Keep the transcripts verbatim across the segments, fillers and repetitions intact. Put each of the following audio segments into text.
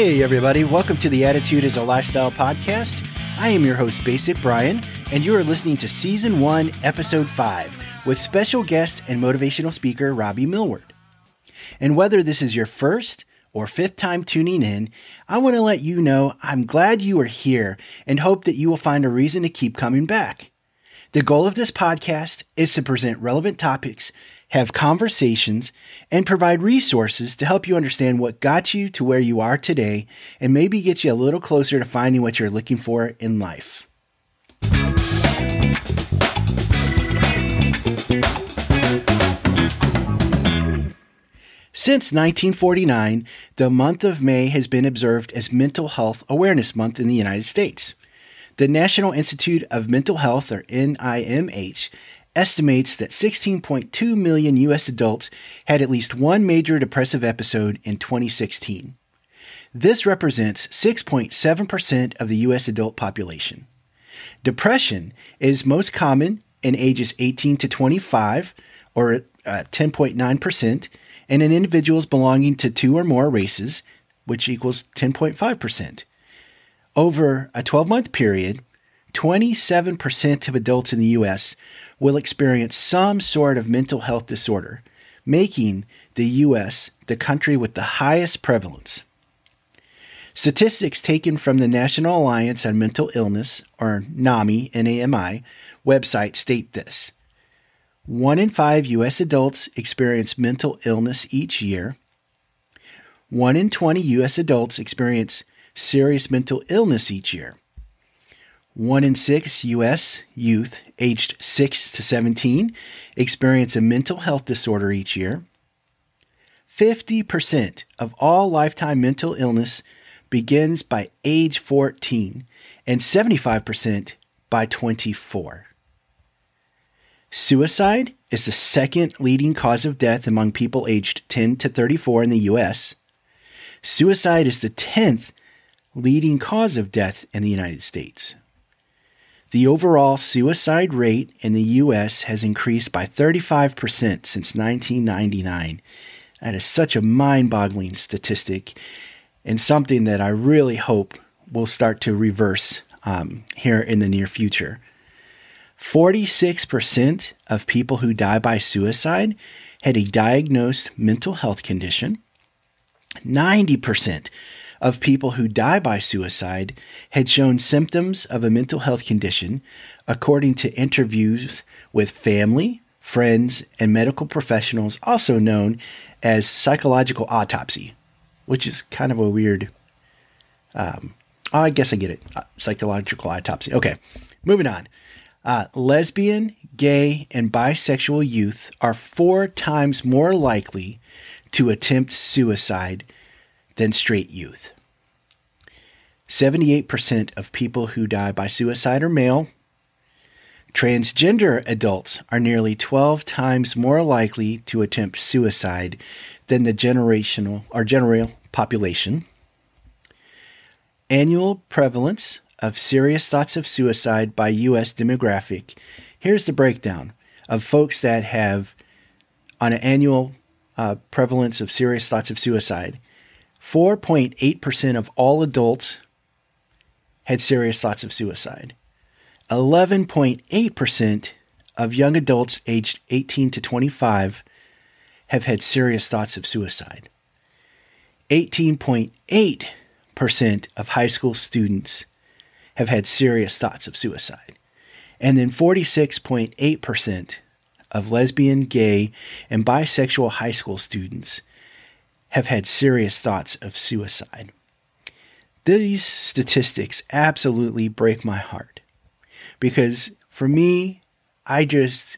Hey everybody, welcome to the Attitude is a Lifestyle podcast. I am your host, Basic Brian, and you are listening to Season one, Episode five, with special guest and motivational speaker, Robbie Millward. And whether this is your first or fifth time tuning in, I want to let you know I'm glad you are here and hope that you will find a reason to keep coming back. The goal of this podcast is to present relevant topics, have conversations, and provide resources to help you understand what got you to where you are today and maybe get you a little closer to finding what you're looking for in life. Since nineteen forty-nine, the month of May has been observed as Mental Health Awareness Month in the United States. The National Institute of Mental Health, or N I M H, estimates that sixteen point two million U S adults had at least one major depressive episode in twenty sixteen. This represents six point seven percent of the U S adult population. Depression is most common in ages eighteen to twenty-five, or uh, ten point nine percent, and in individuals belonging to two or more races, which equals ten point five percent. Over a twelve-month period, twenty-seven percent of adults in the U S will experience some sort of mental health disorder, making the U S the country with the highest prevalence. Statistics taken from the National Alliance on Mental Illness, or NAMI, N A M I, website state this. One in five U S adults experience mental illness each year. One in twenty U S adults experience serious mental illness each year. One in six U S youth aged six to seventeen experience a mental health disorder each year. fifty percent of all lifetime mental illness begins by age fourteen and seventy-five percent by twenty-four. Suicide is the second leading cause of death among people aged ten to thirty-four in the U S. Suicide is the tenth leading cause of death in the United States. The overall suicide rate in the U S has increased by thirty-five percent since nineteen ninety-nine. That is such a mind-boggling statistic and something that I really hope will start to reverse um, here in the near future. forty-six percent of people who die by suicide had a diagnosed mental health condition. ninety percent of people who die by suicide had shown symptoms of a mental health condition, according to interviews with family, friends, and medical professionals, also known as psychological autopsy, which is kind of a weird, um, oh, I guess I get it, uh, psychological autopsy. Okay, moving on. Uh, lesbian, gay, and bisexual youth are four times more likely to attempt suicide than straight youth. seventy-eight percent of people who die by suicide are male. Transgender adults are nearly twelve times more likely to attempt suicide than the generational or general population. Annual prevalence of serious thoughts of suicide by U S demographic. Here's the breakdown of folks that have, on an annual uh, prevalence of serious thoughts of suicide, four point eight percent of all adults had serious thoughts of suicide. eleven point eight percent of young adults aged eighteen to twenty-five have had serious thoughts of suicide. eighteen point eight percent of high school students have had serious thoughts of suicide. And then forty-six point eight percent of lesbian, gay, and bisexual high school students have had serious thoughts of suicide. These statistics absolutely break my heart because for me, I just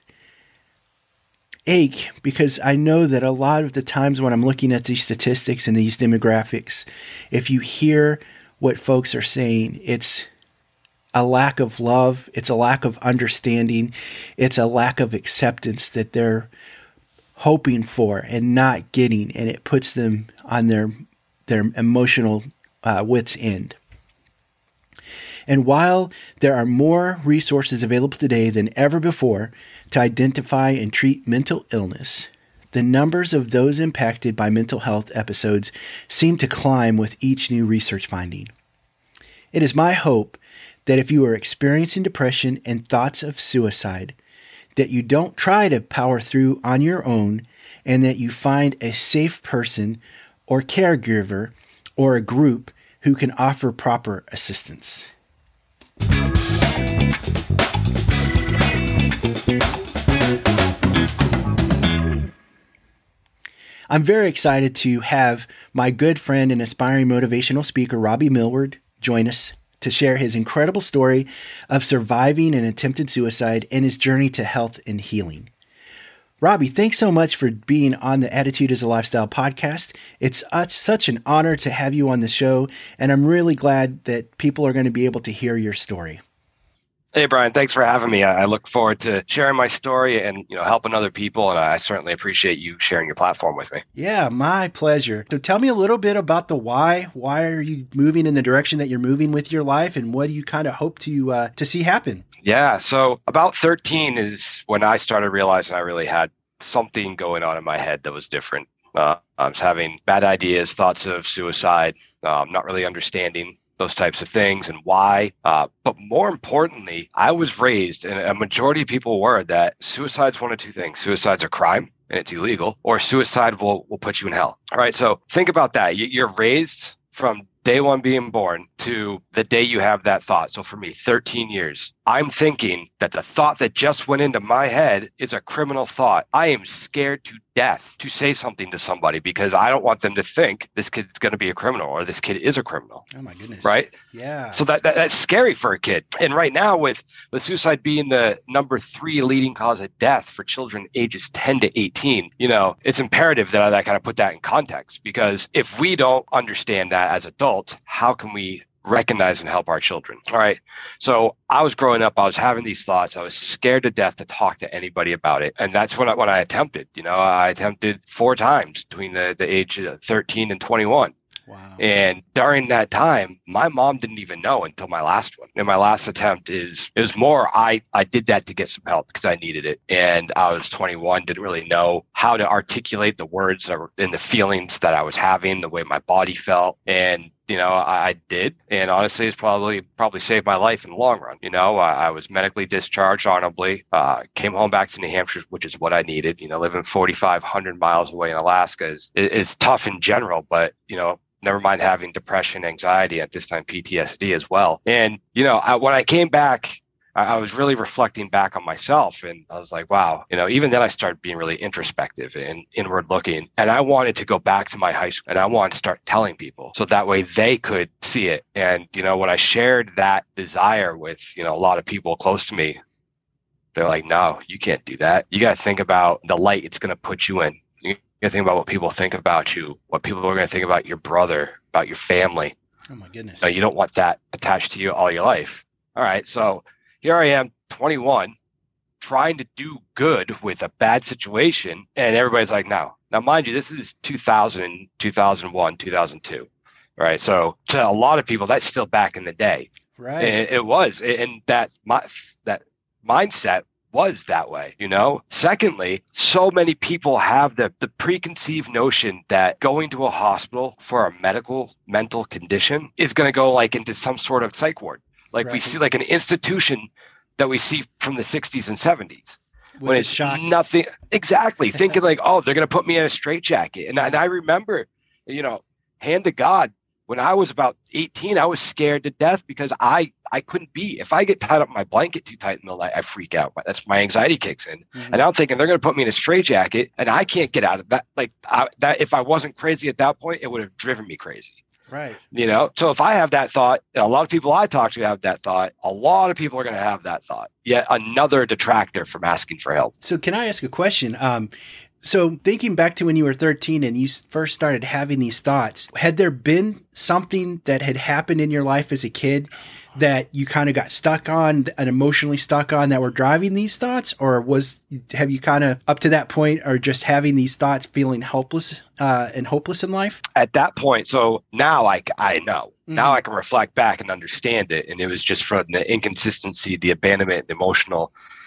ache because I know that a lot of the times when I'm looking at these statistics and these demographics, if you hear what folks are saying, it's a lack of love, it's a lack of understanding, it's a lack of acceptance that they're hoping for and not getting, and it puts them on their their emotional uh, wit's end. And while there are more resources available today than ever before to identify and treat mental illness, the numbers of those impacted by mental health episodes seem to climb with each new research finding. It is my hope that if you are experiencing depression and thoughts of suicide, that you don't try to power through on your own, and that you find a safe person or caregiver or a group who can offer proper assistance. I'm very excited to have my good friend and aspiring motivational speaker, Robbie Millward, join us to share his incredible story of surviving an attempted suicide and his journey to health and healing. Robbie, thanks so much for being on the Attitude is a Lifestyle podcast. It's such an honor to have you on the show, and I'm really glad that people are going to be able to hear your story. Hey, Brian, thanks for having me. I look forward to sharing my story and, you know, helping other people. And I certainly appreciate you sharing your platform with me. Yeah, my pleasure. So tell me a little bit about the why. Why are you moving in the direction that you're moving with your life? And what do you kind of hope to uh, to see happen? Yeah, so about thirteen is when I started realizing I really had something going on in my head that was different. Uh, I was having bad ideas, thoughts of suicide, um, not really understanding those types of things and why. Uh, but more importantly, I was raised, and a majority of people were, that suicide's one of two things. Suicide's a crime and it's illegal, or suicide will, will put you in hell. All right. So think about that. You're raised from day one being born to the day you have that thought. So for me, thirteen years, I'm thinking that the thought that just went into my head is a criminal thought. I am scared to death to say something to somebody because I don't want them to think this kid's going to be a criminal or this kid is a criminal. Oh my goodness. Right? Yeah. So that, that that's scary for a kid. And right now, with, with suicide being the number three leading cause of death for children ages ten to eighteen, you know, it's imperative that I, that I kind of put that in context, because if we don't understand that as adults, how can we recognize and help our children? All right. So I was growing up, I was having these thoughts. I was scared to death to talk to anybody about it. And that's when I, when I attempted, you know, I attempted four times between the, the age of thirteen and twenty-one. Wow. And during that time, my mom didn't even know until my last one. And my last attempt is, it was more, I, I did that to get some help because I needed it. And I was twenty-one, didn't really know how to articulate the words that were, and the feelings that I was having, the way my body felt. And you know, I, I did. And honestly, it's probably probably saved my life in the long run. You know, I, I was medically discharged honorably, uh, came home back to New Hampshire, which is what I needed. You know, living forty-five hundred miles away in Alaska is, is tough in general, but, you know, never mind having depression, anxiety, at this time P T S D as well. And, you know, I, when I came back, I was really reflecting back on myself, and I was like, wow, you know, even then I started being really introspective and inward looking, and I wanted to go back to my high school and I wanted to start telling people so that way they could see it. And, you know, when I shared that desire with, you know, a lot of people close to me, they're like, no, you can't do that. You got to think about the light it's going to put you in. You got to think about what people think about you, what people are going to think about your brother, about your family. Oh my goodness. So you don't want that attached to you all your life. All right. So here I am, twenty-one, trying to do good with a bad situation. And everybody's like, no. Now, mind you, this is two thousand, two thousand one, two thousand two. Right. So to a lot of people, that's still back in the day. Right. And it was. And that, my, that mindset was that way, you know? Secondly, so many people have the, the preconceived notion that going to a hospital for a medical mental condition is going to go like into some sort of psych ward. Like right. we see like an institution that we see from the sixties and seventies. With when it's shock. nothing. Exactly. Thinking like, oh, they're going to put me in a straitjacket. And, and I remember, you know, hand to God, when I was about eighteen, I was scared to death because I, I couldn't be. If I get tied up in my blanket too tight in the night, I freak out. That's my anxiety kicks in. Mm-hmm. And I'm thinking they're going to put me in a straitjacket and I can't get out of that. Like I, that, if I wasn't crazy at that point, it would have driven me crazy. Right. You know, so if I have that thought, a lot of people I talk to have that thought, a lot of people are going to have that thought. Yet another detractor from asking for help. So can I ask a question? Um, so thinking back to when you were thirteen and you first started having these thoughts, had there been something that had happened in your life as a kid that you kind of got stuck on and emotionally stuck on that were driving these thoughts? Or was, have you kind of up to that point or just having these thoughts feeling helpless uh, and hopeless in life? At that point. So now I, I know. Mm-hmm. Now I can reflect back and understand it. And it was just from the inconsistency, the abandonment, the emotional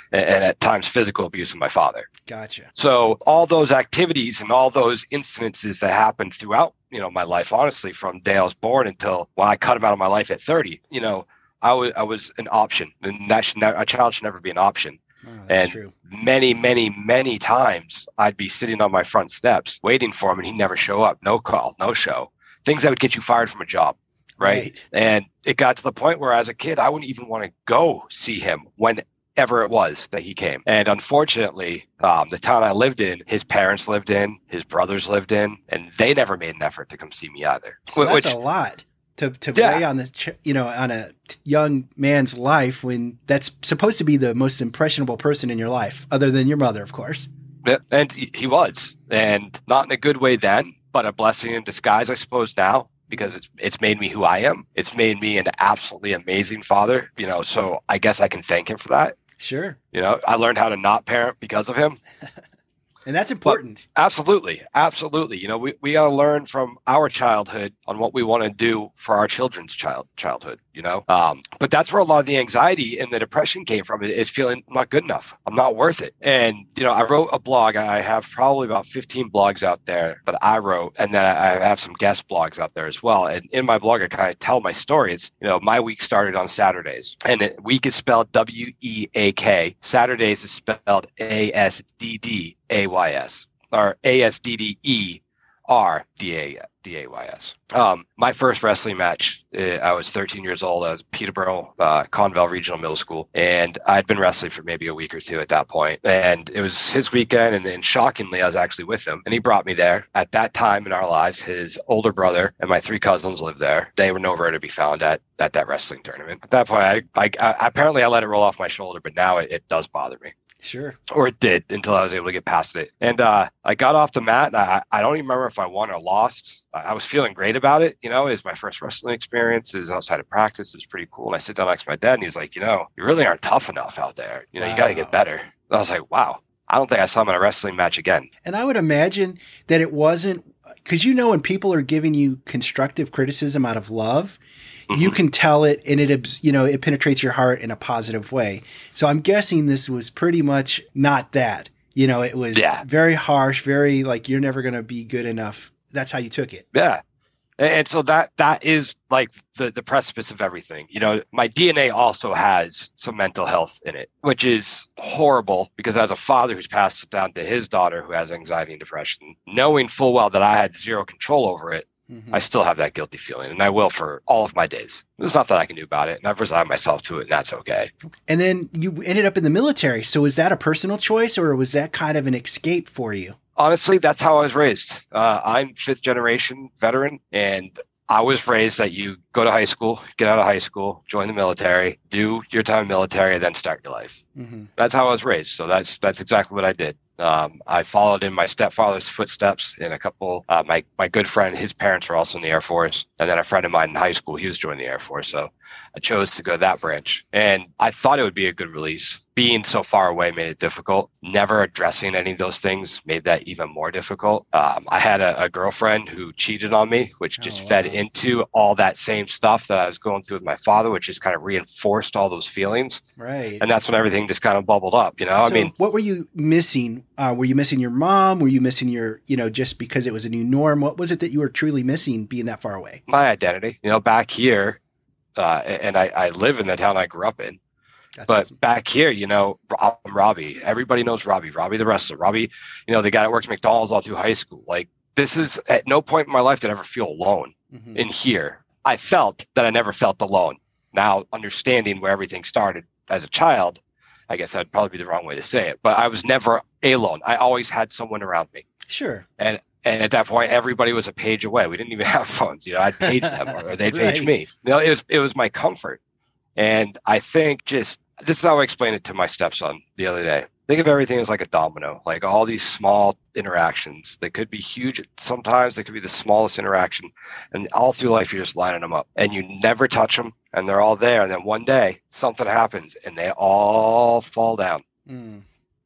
and, and at times physical abuse of my father. Gotcha. So all those activities and all those incidences that happened throughout, you know, my life, honestly, from day I was born until when I cut him out of my life at thirty, you know, I was I was an option, and that should never, a child should never be an option. Oh, that's and true. many, many, many times I'd be sitting on my front steps waiting for him, and he'd never show up. No call, no show. Things that would get you fired from a job. Right? right. And it got to the point where as a kid, I wouldn't even want to go see him whenever it was that he came. And unfortunately, um, the town I lived in, his parents lived in, his brothers lived in, and they never made an effort to come see me either. So that's Which, a lot to, to yeah. weigh on this, you know, on a young man's life when that's supposed to be the most impressionable person in your life, other than your mother, of course. And he was, and not in a good way then, but a blessing in disguise, I suppose, now. Because it's it's made me who I am. It's made me an absolutely amazing father, you know, so I guess I can thank him for that. Sure. You know, I learned how to not parent because of him. And that's important. But absolutely. Absolutely. You know, we, we got to learn from our childhood on what we want to do for our children's child childhood, you know. Um, but that's where a lot of the anxiety and the depression came from, is feeling I'm not good enough. I'm not worth it. And, you know, I wrote a blog. I have probably about fifteen blogs out there that I wrote. And then I have some guest blogs out there as well. And in my blog, I kind of tell my story. It's, you know, my week started on Saturdays. And it, week is spelled W E A K. Saturdays is spelled A S D D A Y S, or A S D D E R D A D A Y S. Um, my first wrestling match, uh, I was thirteen years old. I was at Peterborough, uh, Conval Regional Middle School, and I'd been wrestling for maybe a week or two at that point. And it was his weekend, and then shockingly, I was actually with him, and he brought me there. At that time in our lives, his older brother and my three cousins lived there. They were nowhere to be found at at that wrestling tournament. At that point, I, I, I apparently I let it roll off my shoulder, but now it, it does bother me. Sure. Or it did, until I was able to get past it. And uh, I got off the mat, and I, I don't even remember if I won or lost. I was feeling great about it. You know, it was my first wrestling experience. It was outside of practice. It was pretty cool. And I sit down next to my dad, and he's like, you know, you really aren't tough enough out there. You know, wow. You got to get better. And I was like, wow, I don't think I saw him in a wrestling match again. And I would imagine that it wasn't, because, you know, when people are giving you constructive criticism out of love, mm-hmm. you can tell it, and it, you know, it penetrates your heart in a positive way. So I'm guessing this was pretty much not that. You know, it was yeah. very harsh, very like, you're never going to be good enough. That's how you took it. Yeah. And so that that is like the, the precipice of everything. You know, my D N A also has some mental health in it, which is horrible, because as a father who's passed it down to his daughter who has anxiety and depression, knowing full well that I had zero control over it, mm-hmm. I still have that guilty feeling, and I will for all of my days. There's nothing I can do about it, and I've resigned myself to it, and that's okay. And then you ended up in the military. So was that a personal choice, or was that kind of an escape for you? Honestly, that's how I was raised. Uh, I'm fifth generation veteran, and I was raised that you go to high school, get out of high school, join the military, do your time in the military, and then start your life. Mm-hmm. That's how I was raised. So that's that's exactly what I did. Um, I followed in my stepfather's footsteps, and a couple, uh, my, my good friend, his parents were also in the Air Force. And then a friend of mine in high school, he was joining the Air Force. So I chose to go that branch. And I thought it would be a good release. Being so far away made it difficult. Never addressing any of those things made that even more difficult. Um, I had a, a girlfriend who cheated on me, which just oh, wow. fed into all that same stuff that I was going through with my father, which just kind of reinforced all those feelings. Right. And that's when everything just kind of bubbled up, you know? So I mean, what were you missing? Uh, were you missing your mom? Were you missing your, you know, just because it was a new norm? What was it that you were truly missing being that far away? My identity, you know, back here, uh, and I, I live in the town I grew up in. That's but awesome. Back here, you know, I'm Robbie. Everybody knows Robbie. Robbie the wrestler. Robbie, you know, the guy that works at McDonald's all through high school. Like, this is at no point in my life did I ever feel alone mm-hmm. in here. I felt that I never felt alone. Now, understanding where everything started as a child, I guess that'd probably be the wrong way to say it. But I was never alone. I always had someone around me. Sure. And and at that point, everybody was a page away. We didn't even have phones. You know, I'd page them or they'd right. page me. You know, it was it was my comfort. And I think just this is how I explained it to my stepson the other day. Think of everything as like a domino, like all these small interactions. They could be huge. Sometimes they could be the smallest interaction. And all through life, you're just lining them up and you never touch them and they're all there. And then one day something happens and they all fall down. Mm.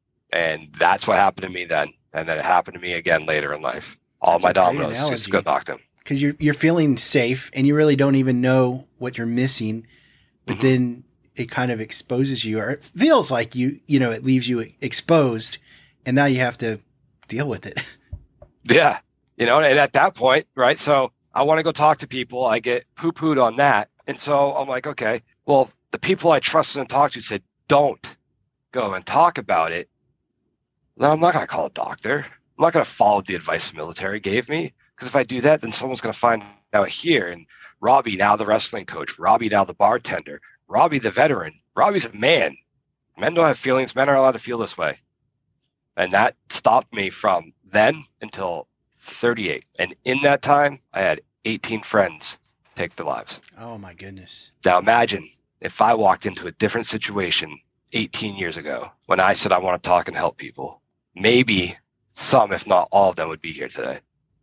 And that's what happened to me then. And then it happened to me again later in life. All that's my dominoes just got knocked in. Because you're, you're feeling safe and you really don't even know what you're missing. But mm-hmm. then it kind of exposes you, or it feels like you, you know, it leaves you exposed, and now you have to deal with it. Yeah. You know, and at that point, right, so I want to go talk to people. I get poo-pooed on that. And so I'm like, okay, well, the people I trusted and talked to said, don't go and talk about it. No, I'm not going to call a doctor. I'm not going to follow the advice the military gave me, because if I do that, then someone's going to find out here. And Robbie, now the wrestling coach, Robbie, now the bartender, Robbie, the veteran, Robbie's a man. Men don't have feelings. Men are allowed to feel this way. And that stopped me from then until thirty-eight. And in that time, I had eighteen friends take their lives. Oh, my goodness. Now imagine if I walked into a different situation eighteen years ago when I said I want to talk and help people. Maybe some, if not all of them, would be here today.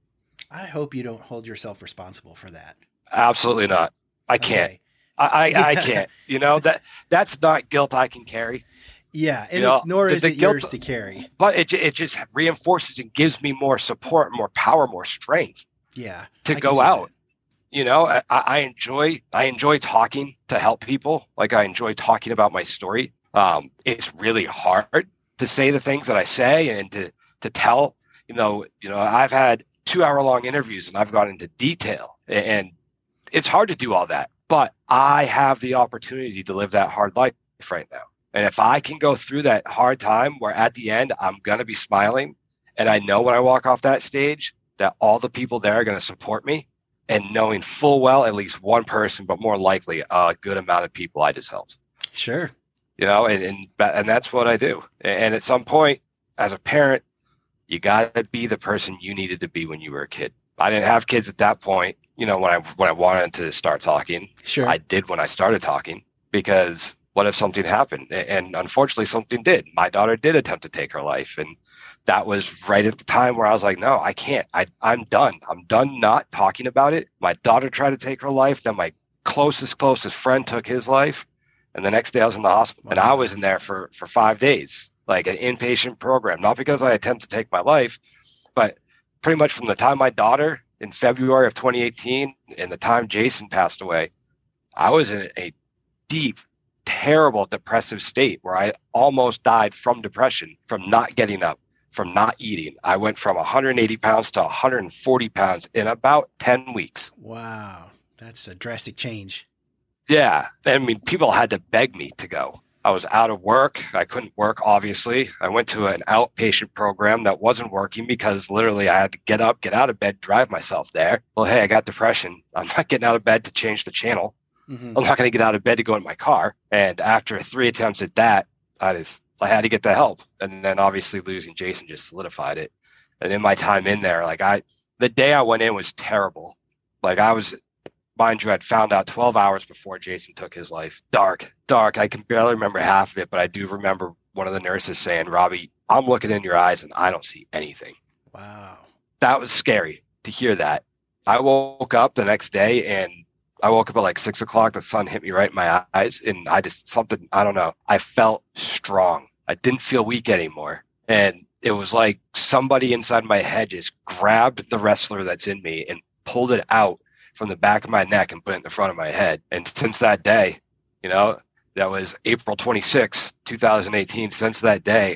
I hope you don't hold yourself responsible for that. Absolutely not. I can't. Okay. I, I, Yeah. I can't. You know, that that's not guilt I can carry. Yeah, and You know, it, nor the- is the it yours guilt- to carry. But it, ju- it just reinforces and gives me more support, more power, more strength Yeah, to I can go see out. that. You know, I, I enjoy I enjoy talking to help people. Like I enjoy talking about my story. Um, it's really hard to say the things that I say and to to tell. You know, you know, I've had two hour long interviews and I've gone into detail, and it's hard to do all that. But I have the opportunity to live that hard life right now. And if I can go through that hard time where at the end I'm gonna be smiling, and I know when I walk off that stage that all the people there are gonna support me, and knowing full well at least one person, but more likely a good amount of people I just helped. Sure. You know, and and, and that's what I do. And at some point, as a parent, you gotta be the person you needed to be when you were a kid. I didn't have kids at that point. You know, when I when I wanted to start talking, Sure. I did when I started talking, because what if something happened? And unfortunately, something did. My daughter did attempt to take her life, and that was right at the time where I was like, no, I can't. I, I'm done. I'm done not talking about it. My daughter tried to take her life. Then my closest, closest friend took his life. And the next day I was in the hospital. And I was in there for, for five days, like an inpatient program, not because I attempted to take my life, but pretty much from the time my daughter in February of twenty eighteen and the time Jason passed away, I was in a deep, terrible depressive state where I almost died from depression, from not getting up, from not eating. I went from one hundred eighty pounds to one hundred forty pounds in about ten weeks. Wow. That's a drastic change. Yeah. I mean, people had to beg me to go. I was out of work. I couldn't work, obviously. I went to an outpatient program that wasn't working because literally I had to get up, get out of bed, drive myself there. Well, hey, I got depression. I'm not getting out of bed to change the channel. Mhm. I'm not going to get out of bed to go in my car. And after three attempts at that, I just, I had to get the help. And then obviously losing Jason just solidified it. And in my time in there, like I, the day I went in was terrible. Like I was, mind you, I'd found out twelve hours before Jason took his life. Dark, dark. I can barely remember half of it, but I do remember one of the nurses saying, Robbie, I'm looking in your eyes and I don't see anything. Wow. That was scary to hear that. I woke up the next day and I woke up at like six o'clock. The sun hit me right in my eyes. And I just, something, I don't know. I felt strong. I didn't feel weak anymore. And it was like somebody inside my head just grabbed the wrestler that's in me and pulled it out from the back of my neck and put it in the front of my head. And since that day, you know, that was April twenty-sixth, twenty eighteen. Since that day,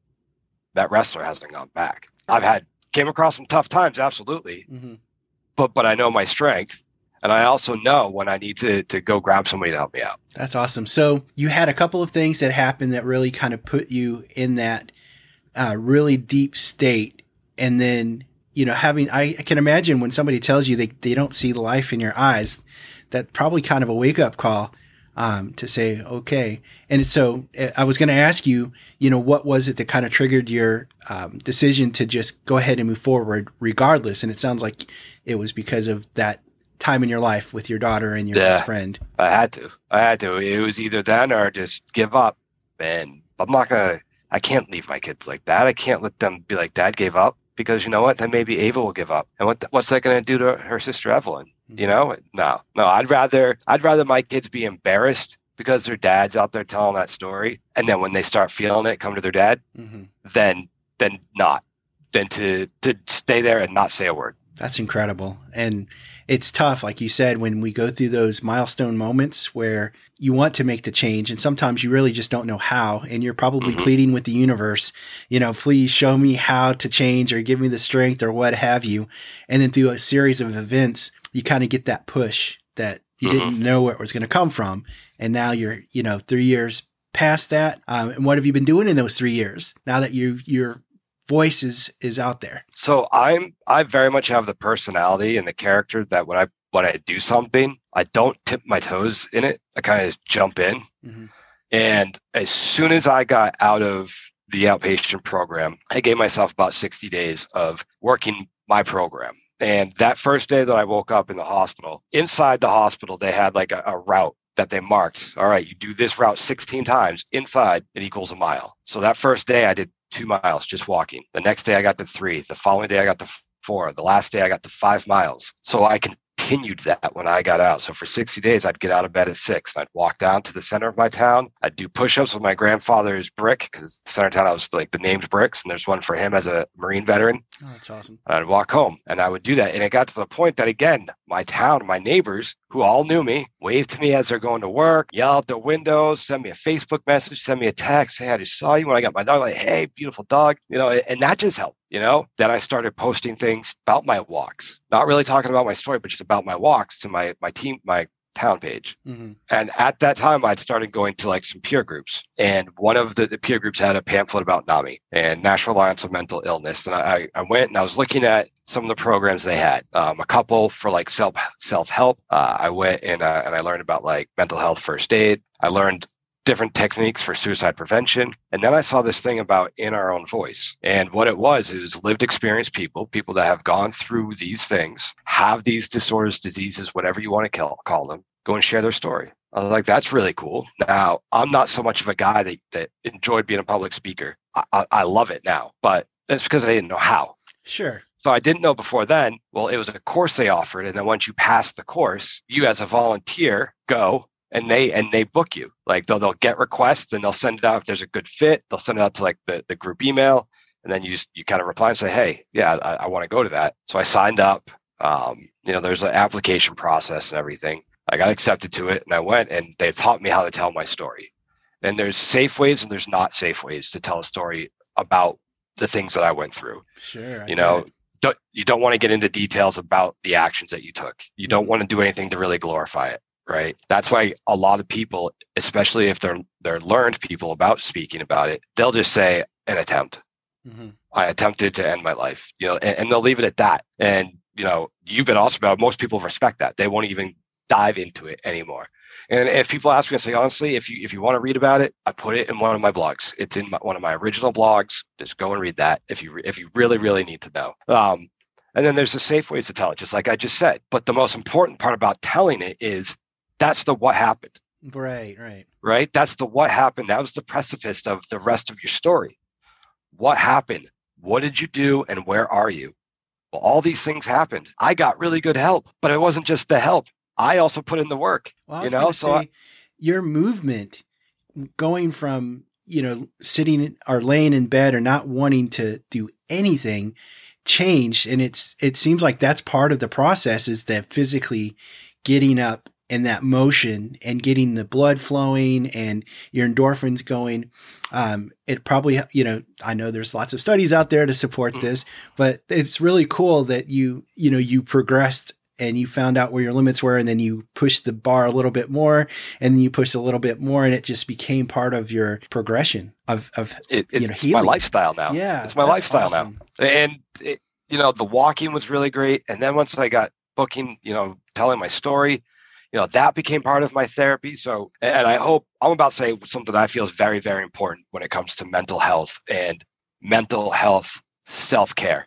that wrestler hasn't gone back. I've had, came across some tough times, absolutely. Mm-hmm. But, but I know my strength. And I also know when I need to, to go grab somebody to help me out. That's awesome. So you had a couple of things that happened that really kind of put you in that uh, really deep state. And then, you know, having, I, I can imagine when somebody tells you they, they don't see the life in your eyes, that probably kind of a wake up call um, to say, okay. And so I was going to ask you, you know, what was it that kind of triggered your um, decision to just go ahead and move forward regardless? And it sounds like it was because of that time in your life with your daughter and your Yeah. best friend. I had to. I had to. It was either then or just give up. And I'm not going to, I can't leave my kids like that. I can't let them be like, Dad gave up. Because you know what? Then maybe Ava will give up. And what what's that going to do to her sister Evelyn? You know? No. No, I'd rather I'd rather my kids be embarrassed because their dad's out there telling that story. And then when they start feeling it, come to their dad, Mm-hmm. then then not. Than to to stay there and not say a word. That's incredible. And it's tough, like you said, when we go through those milestone moments where you want to make the change and sometimes you really just don't know how. And you're probably Mm-hmm. pleading with the universe, you know, please show me how to change or give me the strength or what have you. And then through a series of events, you kind of get that push that you Mm-hmm. didn't know where it was going to come from. And now you're, you know, three years past that. Um, and what have you been doing in those three years now that you, you're, voice is is out there? So I'm I very much have the personality and the character that when I when I do something, I don't tip my toes in it. I kind of jump in. Mm-hmm. And as soon as I got out of the outpatient program, I gave myself about sixty days of working my program. And that first day that I woke up in the hospital, inside the hospital, they had like a, a route that they marked. All right, you do this route sixteen times inside, it equals a mile. So that first day I did two miles just walking. The next day I got to three. The following day I got to four. The last day I got to five miles. So I continued that when I got out. So for sixty days, I'd get out of bed at six. And I'd walk down to the center of my town. I'd do push-ups with my grandfather's brick because the center of town, I was like the named bricks. And there's one for him as a Marine veteran. Oh, that's awesome. I'd walk home and I would do that. And it got to the point that, again, my town, my neighbors who all knew me, waved to me as they're going to work, yell out their windows, send me a Facebook message, send me a text. Hey, I just saw you when I got my dog. Like, hey, beautiful dog. You know, and that just helped, you know. Then I started posting things about my walks, not really talking about my story, but just about my walks to my my team, my town page. Mm-hmm. And at that time, I'd started going to like some peer groups. And one of the, the peer groups had a pamphlet about NAMI and National Alliance of Mental Illness. And I, I went and I was looking at some of the programs they had, um, a couple for like self self-help. Uh, I went and, uh, and I learned about like mental health first aid. I learned different techniques for suicide prevention. And then I saw this thing about in our own voice. And what it was, is lived experience people, people that have gone through these things, have these disorders, diseases, whatever you want to call, call them, go and share their story. I was like, that's really cool. Now, I'm not so much of a guy that, that enjoyed being a public speaker. I, I, I love it now, but that's because I didn't know how. Sure. So I didn't know before then. Well, it was a course they offered. And then once you pass the course, you as a volunteer go and they and they book you. Like they'll they'll get requests and they'll send it out if there's a good fit. They'll send it out to like the, the group email. And then you just, you kind of reply and say, hey, yeah, I, I want to go to that. So I signed up. Um, you know, there's an application process and everything. I got accepted to it and I went and they taught me how to tell my story. And there's safe ways and there's not safe ways to tell a story about the things that I went through. Sure. I You know, bet. don't, you don't want to get into details about the actions that you took. You don't want to do anything to really glorify it, right? That's why a lot of people, especially if they're they're learned people about speaking about it, they'll just say an attempt. Mm-hmm. I attempted to end my life, you know, and, and they'll leave it at that. And, you know, you've been awesome about it. Most people respect that. They won't even dive into it anymore. And if people ask me, I say, honestly, if you if you want to read about it, I put it in one of my blogs. It's in my, one of my original blogs. Just go and read that if you if you really, really need to know. Um, and then there's the safe ways to tell it, just like I just said. But the most important part about telling it is that's the what happened. Right, right. Right? That's the what happened. That was the precipice of the rest of your story. What happened? What did you do? And where are you? Well, all these things happened. I got really good help, but it wasn't just the help. I also put in the work. Well, I you was know, going to so say, I, your movement going from, you know, sitting or laying in bed or not wanting to do anything changed. And it's, it seems like that's part of the process, is that physically getting up and that motion and getting the blood flowing and your endorphins going. Um, it probably, you know, I know there's lots of studies out there to support Mm. this, but it's really cool that you, you know, you progressed and you found out where your limits were, and then you pushed the bar a little bit more, and then you pushed a little bit more, and it just became part of your progression of, of it, you know, it's my healing. lifestyle now. Yeah, it's my that's lifestyle awesome. now. And, it, you know, the walking was really great. And then once I got booking, you know, telling my story, you know, that became part of my therapy. So, and I hope I'm about to say something that I feel is very, very important when it comes to mental health and mental health self-care.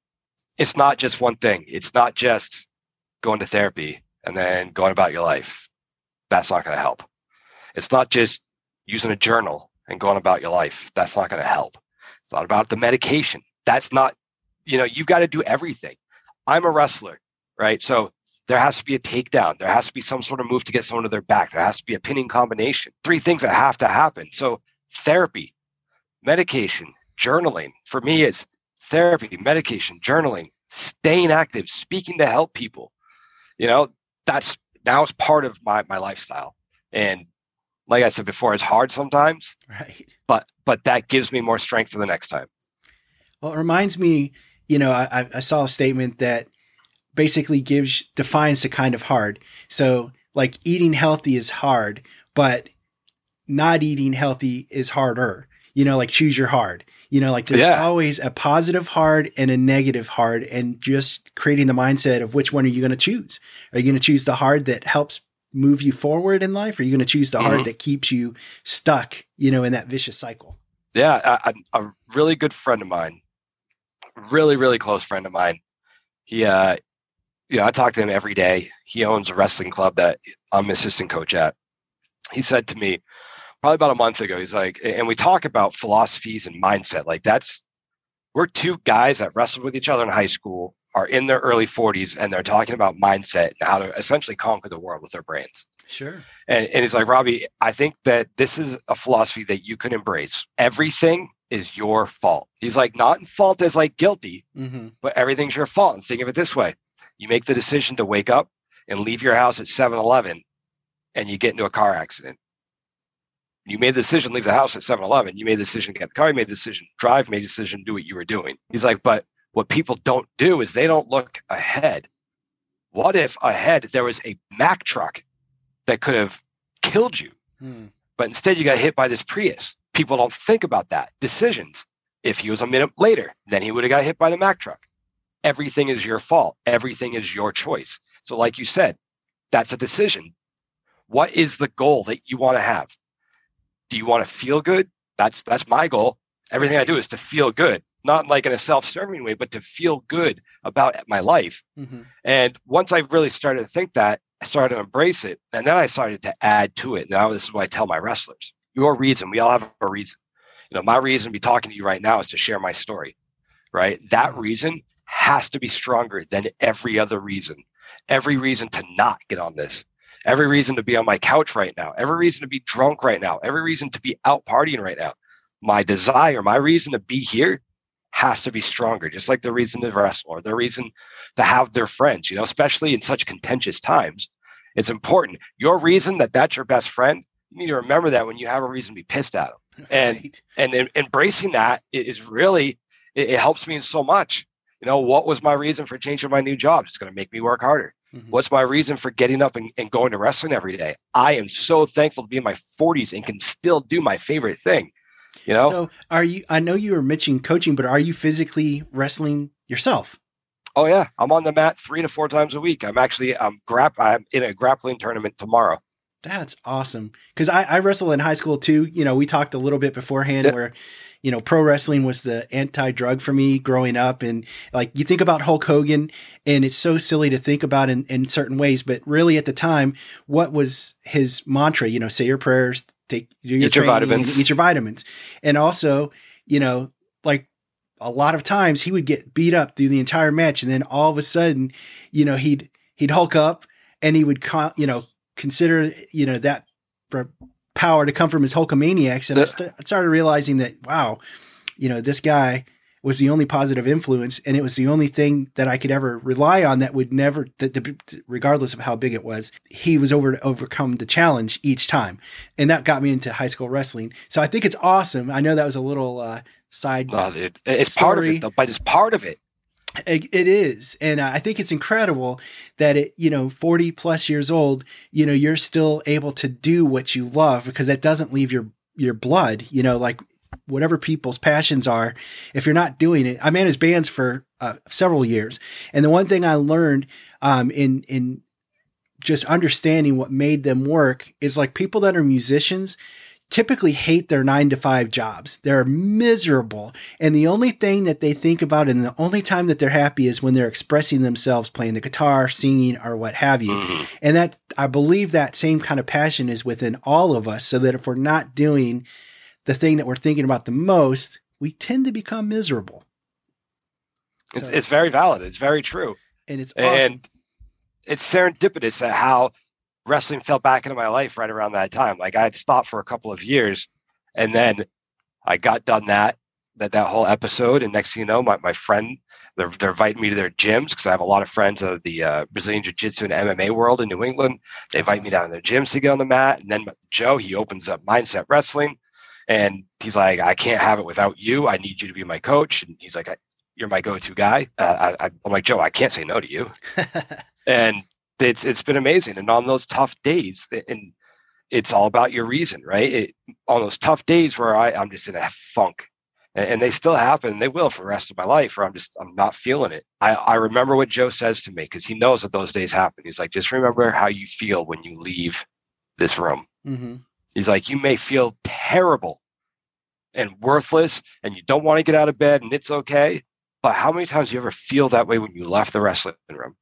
It's not just one thing. It's not just going to therapy and then going about your life. That's not going to help. It's not just using a journal and going about your life. That's not going to help. It's not about the medication. That's not, you know, you've got to do everything. I'm a wrestler, right? So there has to be a takedown. There has to be some sort of move to get someone to their back. There has to be a pinning combination. Three things that have to happen. So therapy, medication, journaling. For me, it's therapy, medication, journaling, staying active, speaking to help people. You know, that's now it's part of my my lifestyle. And like I said before, it's hard sometimes, Right. but but that gives me more strength for the next time. Well, it reminds me, you know, I, I saw a statement that basically gives defines the kind of hard. So like eating healthy is hard, but not eating healthy is harder. You know, like choose your hard. You know, like there's Yeah. always a positive hard and a negative hard, and just creating the mindset of which one are you going to choose? Are you going to choose the hard that helps move you forward in life? Or are you going to choose the Mm-hmm. hard that keeps you stuck, you know, in that vicious cycle? Yeah. A, a really good friend of mine, really, really close friend of mine. He, uh, you know, I talk to him every day. He owns a wrestling club that I'm assistant coach at. He said to me probably about a month ago, he's like, and we talk about philosophies and mindset. Like that's, we're two guys that wrestled with each other in high school, are in their early forties, and they're talking about mindset and how to essentially conquer the world with their brains. Sure. And, and he's like, Robbie, I think that this is a philosophy that you can embrace. Everything is your fault. He's like, not in fault as like guilty, Mm-hmm. but everything's your fault. And think of it this way. You make the decision to wake up and leave your house at seven eleven and you get into a car accident. You made the decision to leave the house at seven eleven. You made the decision to get in the car. You made the decision to drive, made the decision to do what you were doing. He's like, but what people don't do is they don't look ahead. What if ahead there was a Mack truck that could have killed you? Mm. But instead you got hit by this Prius. People don't think about that. Decisions. If he was a minute later, then he would have got hit by the Mack truck. Everything is your fault. Everything is your choice. So like you said, that's a decision. What is the goal that you want to have? Do you want to feel good? That's that's my goal. Everything I do is to feel good, not like in a self-serving way, but to feel good about my life. Mm-hmm. And once I really started to think that, I started to embrace it. And then I started to add to it. Now this is what I tell my wrestlers. Your reason, we all have a reason. You know, my reason to be talking to you right now is to share my story, right? That reason has to be stronger than every other reason. Every reason to not get on this. Every reason to be on my couch right now. Every reason to be drunk right now. Every reason to be out partying right now. My desire, my reason to be here has to be stronger, just like the reason to wrestle or the reason to have their friends, you know, especially in such contentious times. It's important. Your reason that that's your best friend, you need to remember that when you have a reason to be pissed at them. And, Right. and em- embracing that is really, it, it helps me in so much. You know, what was my reason for changing my new job? It's going to make me work harder. Mm-hmm. What's my reason for getting up and, and going to wrestling every day? I am so thankful to be in my forties and can still do my favorite thing. You know? So are you, I know you were mentioning coaching, but are you physically wrestling yourself? Oh yeah. I'm on the mat three to four times a week. I'm actually, I'm grap, I'm in a grappling tournament tomorrow. That's awesome. Cause I, I wrestled in high school too. You know, we talked a little bit beforehand Yeah. where, you know, pro wrestling was the anti-drug for me growing up. And like, you think about Hulk Hogan and it's so silly to think about in, in certain ways, but really at the time, what was his mantra? You know, say your prayers, take, do your, Eat your training, vitamins. eat your vitamins. And also, you know, like a lot of times he would get beat up through the entire match. And then all of a sudden, you know, he'd, he'd Hulk up and he would, con- you know, consider, you know, that for power to come from his Hulkamaniacs. And I st- I started realizing that, wow, you know, this guy was the only positive influence and it was the only thing that I could ever rely on that would never, that, that, regardless of how big it was, he was over to overcome the challenge each time. And that got me into high school wrestling. So I think it's awesome. I know that was a little uh, side. No, dude, it's part of story. it though, but it's part of it. It, it is. And I think it's incredible that it, you know, forty plus years old, you know, you're still able to do what you love because that doesn't leave your, your blood, you know, like whatever people's passions are, if you're not doing it. I managed bands for uh, several years. And the one thing I learned um, in, in just understanding what made them work is like people that are musicians typically hate their nine to five jobs. They're miserable. And the only thing that they think about and the only time that they're happy is when they're expressing themselves, playing the guitar, singing, or what have you. Mm-hmm. And that, I believe that same kind of passion is within all of us so that if we're not doing the thing that we're thinking about the most, we tend to become miserable. It's, So- it's very valid. It's very true. And it's awesome. And it's serendipitous at how wrestling fell back into my life right around that time. Like I had stopped for a couple of years and then I got done that. that that whole episode. And next thing you know, my, my friend, they're, they're inviting me to their gyms because I have a lot of friends of the uh, Brazilian Jiu-Jitsu and M M A world in New England. They That's invite awesome. me down to their gyms to get on the mat. And then Joe, he opens up Mindset Wrestling. And he's like, I can't have it without you. I need you to be my coach. And he's like, you're my go-to guy. Uh, I, I'm like, Joe, I can't say no to you. And it's it's been amazing. And on those tough days, and it's all about your reason, right? It, on those tough days where I, I'm just in a funk, and, and they still happen, and they will for the rest of my life, where I'm just, I'm not feeling it. I, I remember what Joe says to me, because he knows that those days happen. He's like, just remember how you feel when you leave this room. Mm-hmm. He's like, you may feel terrible and worthless, and you don't want to get out of bed, and it's okay. But how many times do you ever feel that way when you left the wrestling room?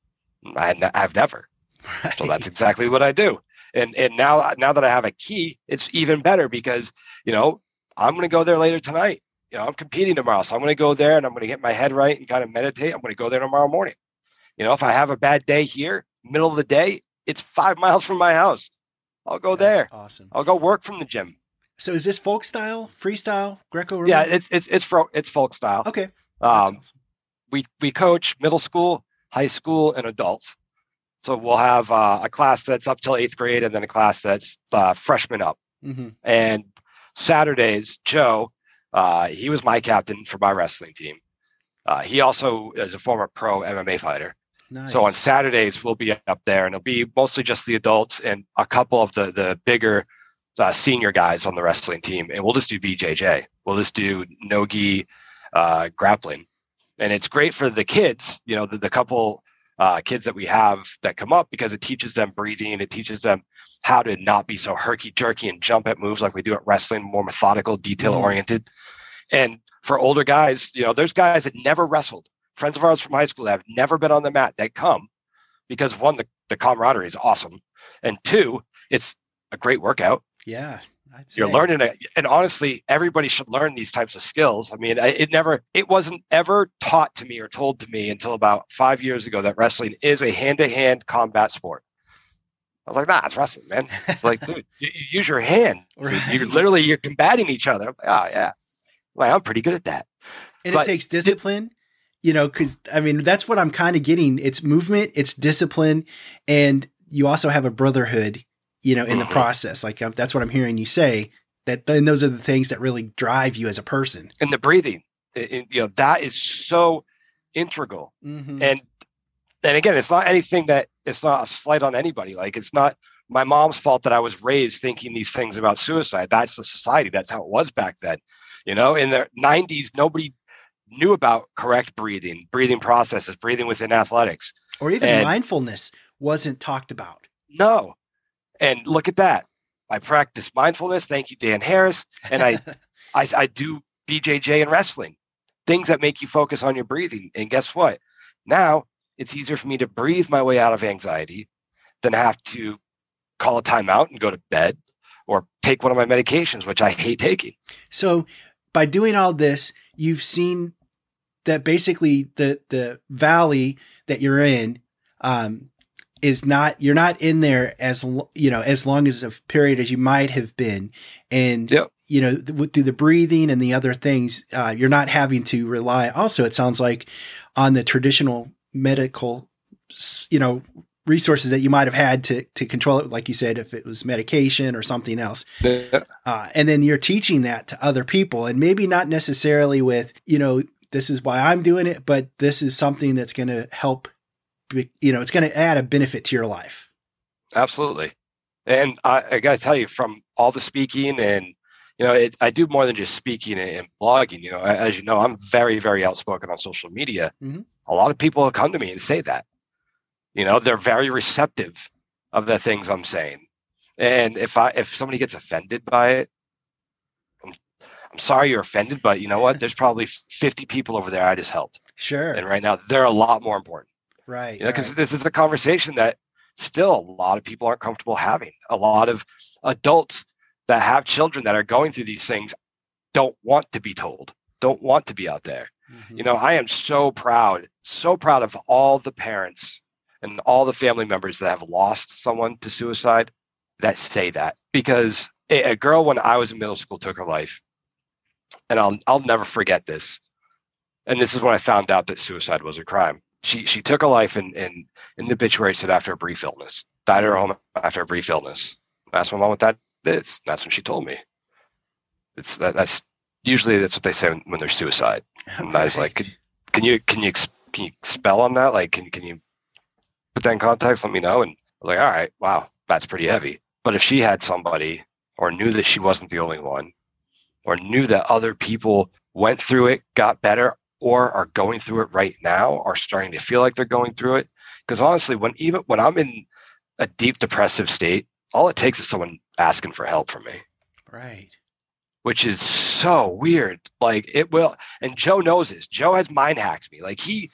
I, I've never. Right. So that's exactly what I do. And and now now that I have a key, it's even better, because, you know, I'm going to go there later tonight. You know, I'm competing tomorrow. So I'm going to go there and I'm going to get my head right and kind of meditate. I'm going to go there tomorrow morning. You know, if I have a bad day here, middle of the day, it's five miles from my house. I'll go that's there. Awesome. I'll go work from the gym. So is this folk style, freestyle, Greco-Roman? Yeah, it's it's it's fro- it's folk style. Okay. Um, awesome. we we coach middle school, high school, and adults. So we'll have uh, a class that's up till eighth grade, and then a class that's uh, freshman up. Mm-hmm. And Saturdays, Joe, uh, he was my captain for my wrestling team. Uh, he also is a former pro M M A fighter. Nice. So on Saturdays, we'll be up there, and it'll be mostly just the adults and a couple of the the bigger uh, senior guys on the wrestling team. And we'll just do B J J. We'll just do no-gi uh, grappling. And it's great for the kids, you know, the, the couple uh, kids that we have that come up, because it teaches them breathing. It teaches them how to not be so herky-jerky and jump at moves like we do at wrestling, more methodical, detail-oriented. Mm-hmm. And for older guys, you know, there's guys that never wrestled. Friends of ours from high school that have never been on the mat, they come because, one, the, the camaraderie is awesome. And two, it's a great workout. Yeah. You're learning it. And honestly, everybody should learn these types of skills. I mean, it never, it wasn't ever taught to me or told to me until about five years ago that wrestling is a hand-to-hand combat sport. I was like, nah, it's wrestling, man. Like, dude, you, you use your hand. Right. So you're literally, you're combating each other. I'm like, oh, yeah. Like, I'm pretty good at that. And but it takes discipline, th- you know, because, I mean, that's what I'm kind of getting. It's movement, it's discipline, and you also have a brotherhood, you know, in mm-hmm. the process. Like, um, that's what I'm hearing you say, that then those are the things that really drive you as a person. And the breathing, it, it, you know, that is so integral. Mm-hmm. And, and again, it's not anything that, it's not a slight on anybody. Like, it's not my mom's fault that I was raised thinking these things about suicide. That's the society. That's how it was back then. You know, in the nineties, nobody knew about correct breathing, breathing processes, breathing within athletics. Or even and mindfulness wasn't talked about. No. And look at that. I practice mindfulness. Thank you, Dan Harris. And I, I, I do B J J and wrestling, things that make you focus on your breathing. And guess what? Now it's easier for me to breathe my way out of anxiety than have to call a timeout and go to bed or take one of my medications, which I hate taking. So by doing all this, you've seen that basically the, the valley that you're in, um, is not, you're not in there as, you know, as long as a period as you might have been. And, yep. you know, th- through the breathing and the other things, uh, you're not having to rely also, it sounds like, on the traditional medical, you know, resources that you might have had to, to control it. Like you said, if it was medication or something else. Yeah. Uh, and then you're teaching that to other people, and maybe not necessarily with, you know, this is why I'm doing it, but this is something that's going to help, you know, it's going to add a benefit to your life. Absolutely. And I, I got to tell you, from all the speaking and, you know, it, I do more than just speaking and, and blogging. You know, as you know, I'm very, very outspoken on social media. Mm-hmm. A lot of people will come to me and say that, you know, they're very receptive of the things I'm saying. And if I, if somebody gets offended by it, I'm, I'm sorry you're offended, but you know what? There's probably fifty people over there I just helped. Sure. And right now they're a lot more important. Right. You know, because right. this is a conversation that still a lot of people aren't comfortable having. A lot of adults that have children that are going through these things don't want to be told, don't want to be out there. Mm-hmm. You know, I am so proud, so proud of all the parents and all the family members that have lost someone to suicide that say that. Because a, a girl when I was in middle school took her life. and I'll I'll never forget this. And this is when I found out that suicide was a crime. She she took her life in in, in the obituary said after a brief illness. Died at her home after a brief illness. That's my mom what that is. That's what she told me. It's that, that's usually that's what they say when, when there's suicide. And I was like, can, can you can you can you spell on that? Like, can can you put that in context? Let me know. And I was like, all right, wow, that's pretty heavy. But if she had somebody, or knew that she wasn't the only one, or knew that other people went through it, got better, or are going through it right now, are starting to feel like they're going through it. Because honestly, when even when I'm in a deep depressive state, all it takes is someone asking for help from me. Right. Which is so weird. Like it will, and Joe knows this. Joe has mind hacked me. Like he,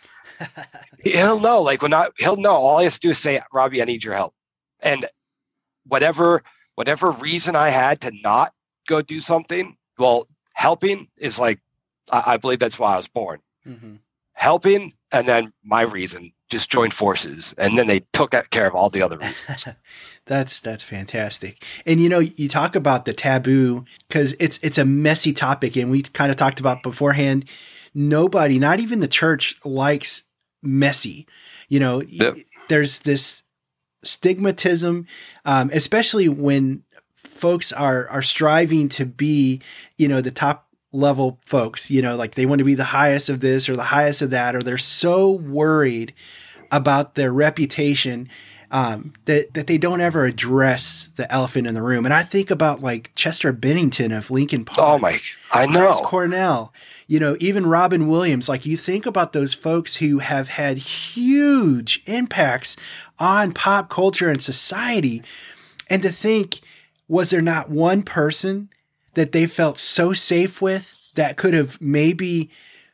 he'll know. Like when I, he'll know. All he has to do is say, "Robbie, I need your help." And whatever, whatever reason I had to not go do something, well, helping is like, I, I believe that's why I was born. Mm-hmm. Helping, and then my reason just joined forces, and then they took care of all the other reasons. That's that's fantastic. And you know, you talk about the taboo because it's it's a messy topic, and we kind of talked about beforehand. Nobody, not even the church, likes messy. You know, yep. There's this stigmatism, um, especially when folks are are striving to be, you know, the top level folks, you know, like they want to be the highest of this or the highest of that, or they're so worried about their reputation um, that, that they don't ever address the elephant in the room. And I think about like Chester Bennington of Lincoln Park. Oh my, I know. Chris Cornell, you know, even Robin Williams. Like you think about those folks who have had huge impacts on pop culture and society. And to think, was there not one person that they felt so safe with that could have maybe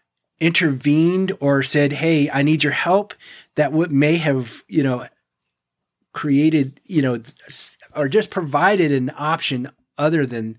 intervened or said, "Hey, I need your help," that would may have, you know, created, you know, or just provided an option other than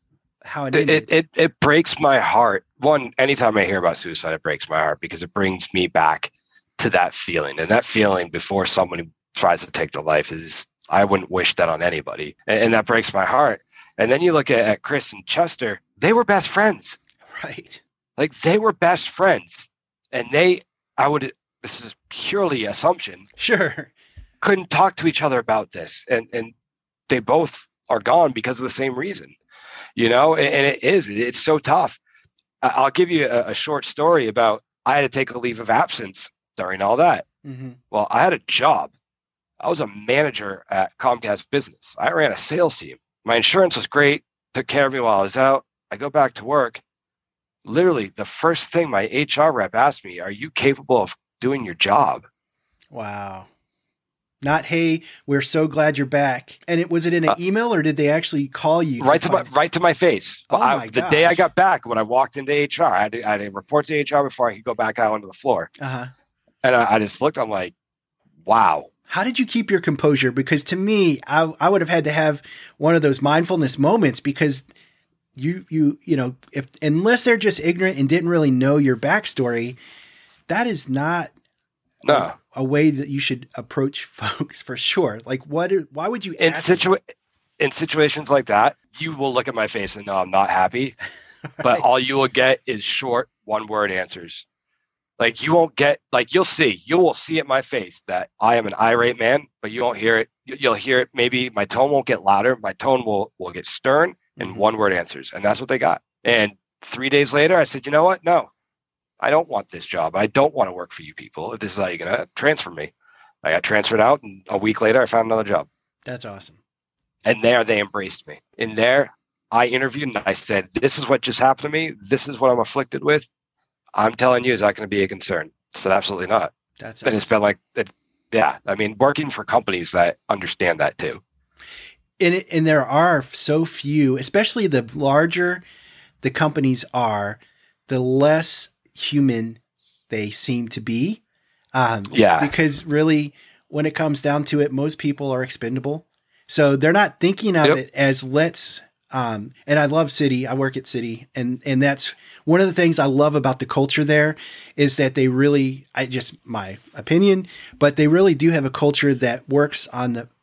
how it ended. It, it, it breaks my heart. One, anytime I hear about suicide, it breaks my heart because it brings me back to that feeling. And that feeling before someone tries to take their life is, I wouldn't wish that on anybody. And, and that breaks my heart. And then you look at, at Chris and Chester, they were best friends. Right. Like they were best friends. And they, I would, this is purely assumption. Sure. Couldn't talk to each other about this. And and they both are gone because of the same reason. You know, and, and it is, it's so tough. I'll give you a, a short story about, I had to take a leave of absence during all that. Mm-hmm. Well, I had a job. I was a manager at Comcast Business. I ran a sales team. My insurance was great, took care of me while I was out. I go back to work. Literally, the first thing my H R rep asked me, "Are you capable of doing your job?" Wow. Not, "Hey, we're so glad you're back." And it was it in an uh, email, or did they actually call you? Right to, to my right to my face. Oh I, my the gosh. day I got back, when I walked into H R, I had to, I had to report to H R before I could go back out onto the floor. Uh-huh. And I, I just looked. I'm like, wow. How did you keep your composure? Because to me, I, I would have had to have one of those mindfulness moments, because you, you, you know, if, unless they're just ignorant and didn't really know your backstory, that is not no. a, a way that you should approach folks for sure. Like what, why would you in ask situa- in situations like that, you will look at my face and know I'm not happy, right. But all you will get is short one word answers. Like you won't get, like you'll see, you will see at my face that I am an irate man, but you won't hear it. You'll hear it. Maybe my tone won't get louder. My tone will, will get stern and mm-hmm. one word answers. And that's what they got. And three days later, I said, you know what? No, I don't want this job. I don't want to work for you people. If this is how you're going to transfer me. I got transferred out, and a week later, I found another job. That's awesome. And there they embraced me. In there, I interviewed and I said, this is what just happened to me. This is what I'm afflicted with. I'm telling you, is that going to be a concern? I said, absolutely not. That's and awesome. It's been like, it, yeah, I mean, working for companies that understand that too. And, it, and there are so few, especially the larger the companies are, the less human they seem to be. Um, yeah. Because really, when it comes down to it, most people are expendable. So they're not thinking of yep. it as let's, um, and I love Citi. I work at Citi, and, and that's one of the things I love about the culture there is that they really, I just, my opinion, but they really do have a culture that works on the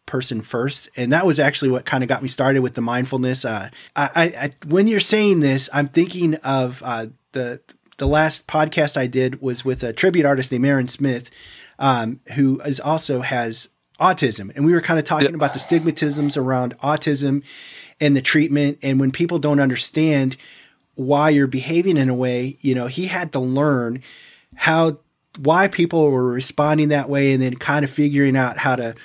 person first. And that was actually what kind of got me started with the mindfulness. Uh, I, I, when you're saying this, I'm thinking of uh, the the last podcast I did was with a tribute artist named Aaron Smith, um, who is also has autism. And we were kind of talking Yep. about the stigmatisms around autism and the treatment. And when people don't understand why you're behaving in a way, you know, he had to learn how, why people were responding that way, and then kind of figuring out how to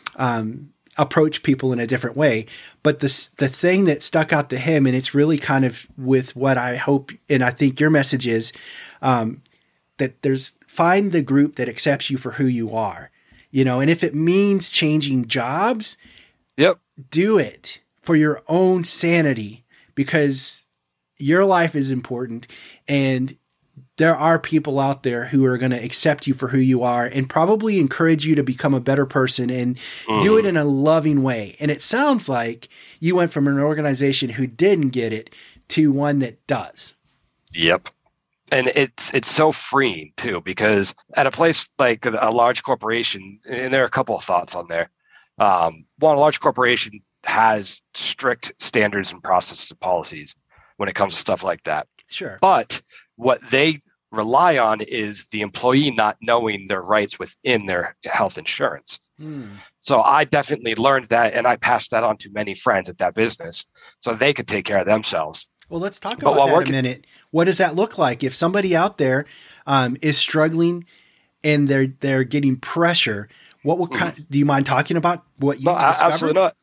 um, approach people in a different way. But the, the thing that stuck out to him, and it's really kind of with what I hope, and I think your message is, um, that there's find the group that accepts you for who you are, you know, and if it means changing jobs, Yep. do it for your own sanity, because your life is important, and there are people out there who are going to accept you for who you are and probably encourage you to become a better person, and mm. do it in a loving way. And it sounds like you went from an organization who didn't get it to one that does. Yep. And it's it's so freeing too, because at a place like a large corporation, and there are a couple of thoughts on there. Um, one, a large corporation has strict standards and processes and policies when it comes to stuff like that. Sure. But what they rely on is the employee not knowing their rights within their health insurance. Hmm. So I definitely learned that, and I passed that on to many friends at that business so they could take care of themselves. Well, let's talk about that working, a minute. What does that look like? If somebody out there um, is struggling and they're they're getting pressure, what what kind? Mm-hmm. Do you mind talking about what you no, discovered? Absolutely not.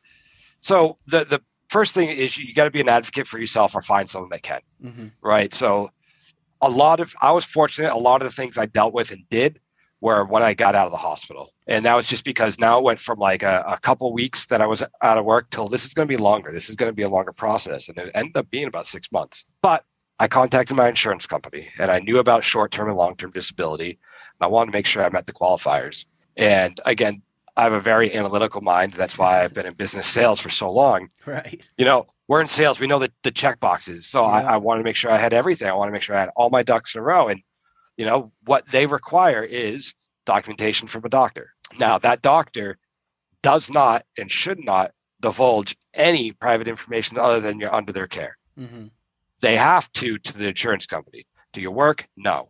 So the the first thing is you got to be an advocate for yourself, or find someone that can. Mm-hmm. Right. So a lot of I was fortunate. A lot of the things I dealt with and did were when I got out of the hospital. And that was just because now it went from like a, a couple weeks that I was out of work till this is going to be longer. This is going to be a longer process. And it ended up being about six months. But I contacted my insurance company, and I knew about short-term and long-term disability. And I wanted to make sure I met the qualifiers. And again, I have a very analytical mind. That's why I've been in business sales for so long. Right. You know, we're in sales. We know the, the check boxes. So yeah. I, I wanted to make sure I had everything. I want to make sure I had all my ducks in a row. And you know, what they require is documentation from a doctor. Now, that doctor does not and should not divulge any private information other than you're under their care. Mm-hmm. They have to to the insurance company. Do your work? No.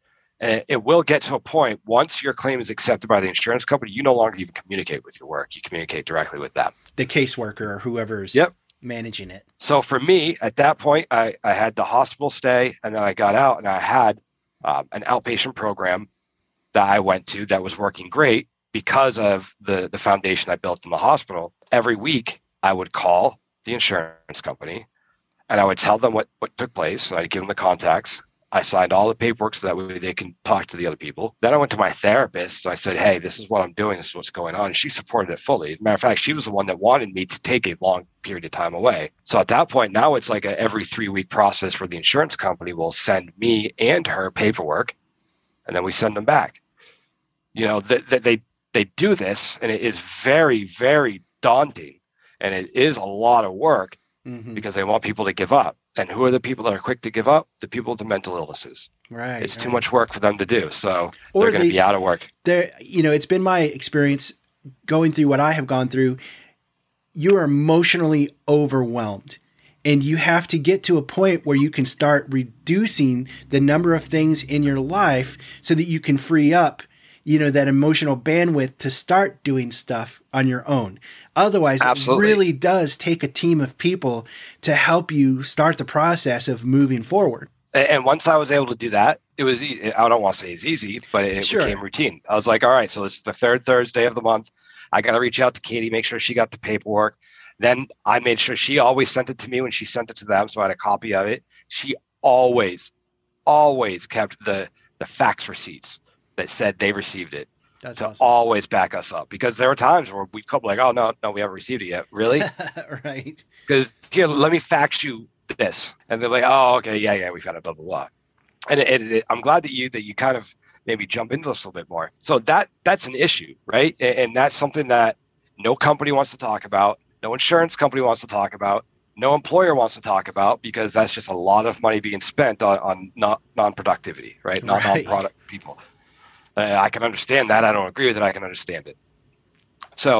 And it will get to a point, once your claim is accepted by the insurance company, you no longer even communicate with your work. You communicate directly with them. The caseworker or whoever's yep. managing it. So for me, at that point, I, I had the hospital stay, and then I got out, and I had Um, an outpatient program that I went to that was working great because of the, the foundation I built in the hospital. Every week, I would call the insurance company, and I would tell them what, what took place. I'd give them the contacts. I signed all the paperwork so that way they can talk to the other people. Then I went to my therapist. So I said, hey, this is what I'm doing. This is what's going on. And she supported it fully. As a matter of fact, she was the one that wanted me to take a long period of time away. So at that point, now it's like a every three week process where the insurance company will send me and her paperwork, and then we send them back. You know, that they, they, they do this, and it is very, very daunting, and it is a lot of work mm-hmm. because they want people to give up. And who are the people that are quick to give up? The people with the mental illnesses. Right. It's right. too much work for them to do. So or they're going to be out of work. They're, you know, it's been my experience going through what I have gone through. You are emotionally overwhelmed, and you have to get to a point where you can start reducing the number of things in your life so that you can free up, you know, that emotional bandwidth to start doing stuff on your own. Otherwise, Absolutely. It really does take a team of people to help you start the process of moving forward. And once I was able to do that, it was, I don't want to say it's easy, but it sure. became routine. I was like, all right, so this is the third Thursday of the month. I got to reach out to Katie, make sure she got the paperwork. Then I made sure she always sent it to me when she sent it to them. So I had a copy of it. She always, always kept the, the fax receipts that said they received it. That's to awesome. Always back us up, because there were times where we'd come like, oh, no, no, we haven't received it yet. Really? Right. Because here, let me fax you this. And they're like, oh, okay, yeah, yeah, we found a blah, blah, blah. And it, it, it, I'm glad that you that you kind of maybe jump into this a little bit more. So that that's an issue, right? And, and that's something that no company wants to talk about. No insurance company wants to talk about. No employer wants to talk about, because that's just a lot of money being spent on, on not non-productivity, right? Not right. non-product people. Uh, I can understand that. I don't agree with it. I can understand it. So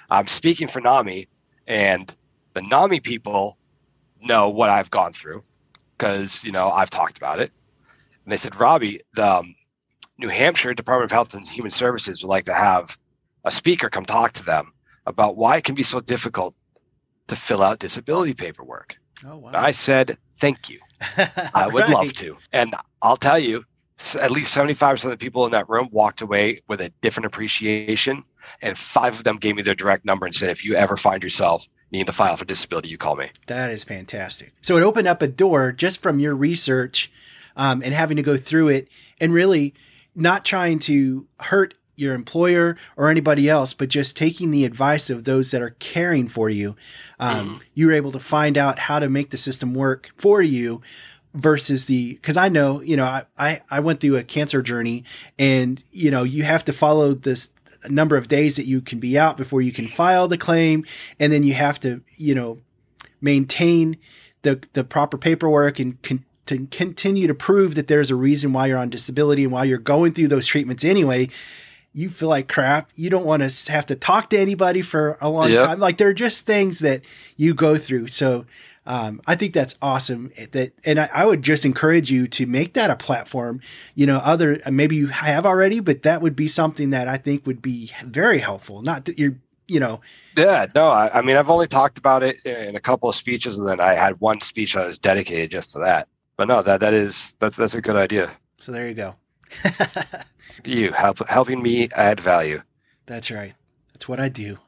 I'm speaking for NAMI, and the NAMI people know what I've gone through because, you know, I've talked about it. And they said, Robbie, the um, New Hampshire Department of Health and Human Services would like to have a speaker come talk to them about why it can be so difficult to fill out disability paperwork. Oh, wow. I said, thank you. I would right. love to. And I'll tell you, at least seventy-five percent of the people in that room walked away with a different appreciation. And five of them gave me their direct number and said, if you ever find yourself needing to file for disability, you call me. That is fantastic. So it opened up a door just from your research um, and having to go through it and really not trying to hurt your employer or anybody else, but just taking the advice of those that are caring for you. Um, mm-hmm. You were able to find out how to make the system work for you versus the, cause I know, you know, I, I, I went through a cancer journey and, you know, you have to follow this number of days that you can be out before you can file the claim. And then you have to, you know, maintain the, the proper paperwork and con- to continue to prove that there's a reason why you're on disability and why you're going through those treatments anyway. You feel like crap. You don't want to have to talk to anybody for a long yep. time. Like there are just things that you go through. So um, I think that's awesome. That, and I, I would just encourage you to make that a platform. You know, other maybe you have already, but that would be something that I think would be very helpful. Not that you're, you know. Yeah, no. I, I mean, I've only talked about it in a couple of speeches, and then I had one speech that was dedicated just to that. But no, that that is that's that's a good idea. So there you go. You help, helping me add value. That's right. That's what I do.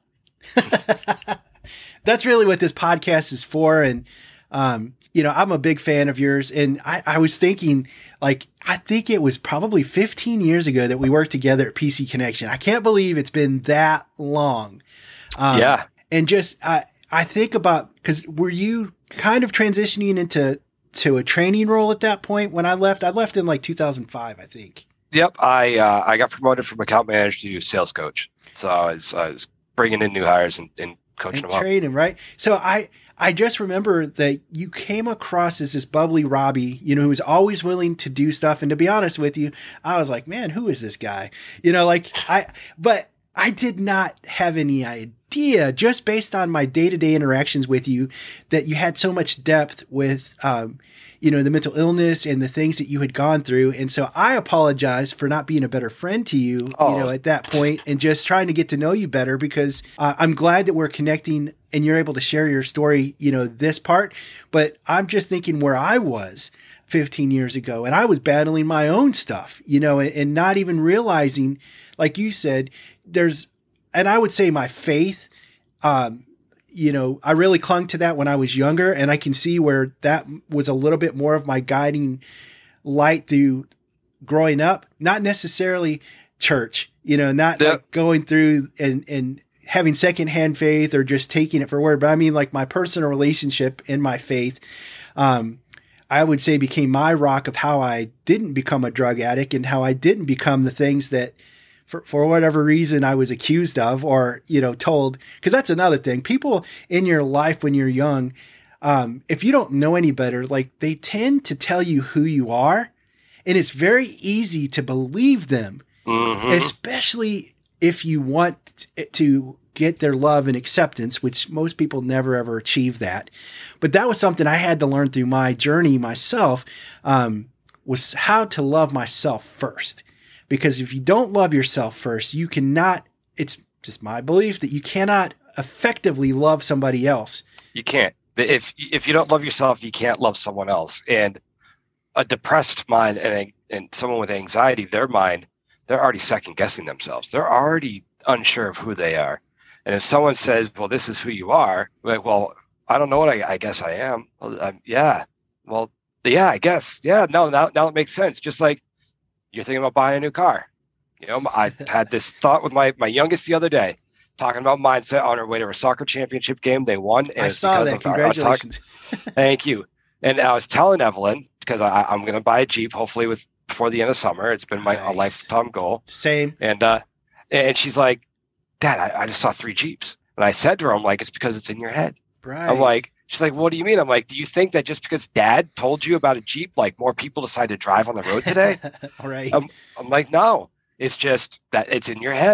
That's really what this podcast is for. And, um, you know, I'm a big fan of yours. And I, I was thinking, like, I think it was probably fifteen years ago that we worked together at P C Connection. I can't believe it's been that long. Um, yeah. And just, I, I think about, because were you kind of transitioning into to a training role at that point when I left? I left in like two thousand five, I think. Yep, I uh, I got promoted from account manager to sales coach. So I was, I was bringing in new hires and, and coaching and them training, up. Right? So I I just remember that you came across as this bubbly Robbie, you know, who was always willing to do stuff. And to be honest with you, I was like, man, who is this guy? You know, like I, but I did not have any idea, just based on my day-to-day interactions with you, that you had so much depth with, um, you know, the mental illness and the things that you had gone through. And so I apologize for not being a better friend to you, oh. you know, at that point, and just trying to get to know you better, because uh, I'm glad that we're connecting and you're able to share your story, you know, this part. But I'm just thinking where I was fifteen years ago, and I was battling my own stuff, you know, and, and not even realizing, like you said, there's, and I would say my faith, um, you know, I really clung to that when I was younger, and I can see where that was a little bit more of my guiding light through growing up, not necessarily church, you know, not yep. like going through and, and having secondhand faith or just taking it for word, but I mean like my personal relationship in my faith, um, I would say became my rock of how I didn't become a drug addict and how I didn't become the things that For, for whatever reason I was accused of, or, you know, told, because that's another thing. People in your life when you're young, um, if you don't know any better, like they tend to tell you who you are, and it's very easy to believe them, mm-hmm. especially if you want to get their love and acceptance, which most people never ever achieve that. But that was something I had to learn through my journey myself, um, was how to love myself first. Because if you don't love yourself first, you cannot, it's just my belief that you cannot effectively love somebody else. You can't. If if you don't love yourself, you can't love someone else. And a depressed mind and, and someone with anxiety, their mind, they're already second guessing themselves. They're already unsure of who they are. And if someone says, well, this is who you are, like, well, I don't know what I, I guess I am. Well, I'm, yeah. Well, yeah, I guess. Yeah, no, now, now it makes sense. Just like, you're thinking about buying a new car. You know, I had this thought with my, my youngest the other day, talking about mindset on our way to a soccer championship game. They won. And I saw that. Congratulations. Our, our Thank you. And I was telling Evelyn, because I, I'm going to buy a Jeep, hopefully with before the end of summer. It's been my nice. a lifetime goal. Same. And uh, and she's like, Dad, I, I just saw three Jeeps. And I said to her, I'm like, it's because it's in your head. Right. I'm like, she's like, what do you mean? I'm like, do you think that just because Dad told you about a Jeep, like more people decide to drive on the road today? All right. I'm, I'm like, no, it's just that it's in your head.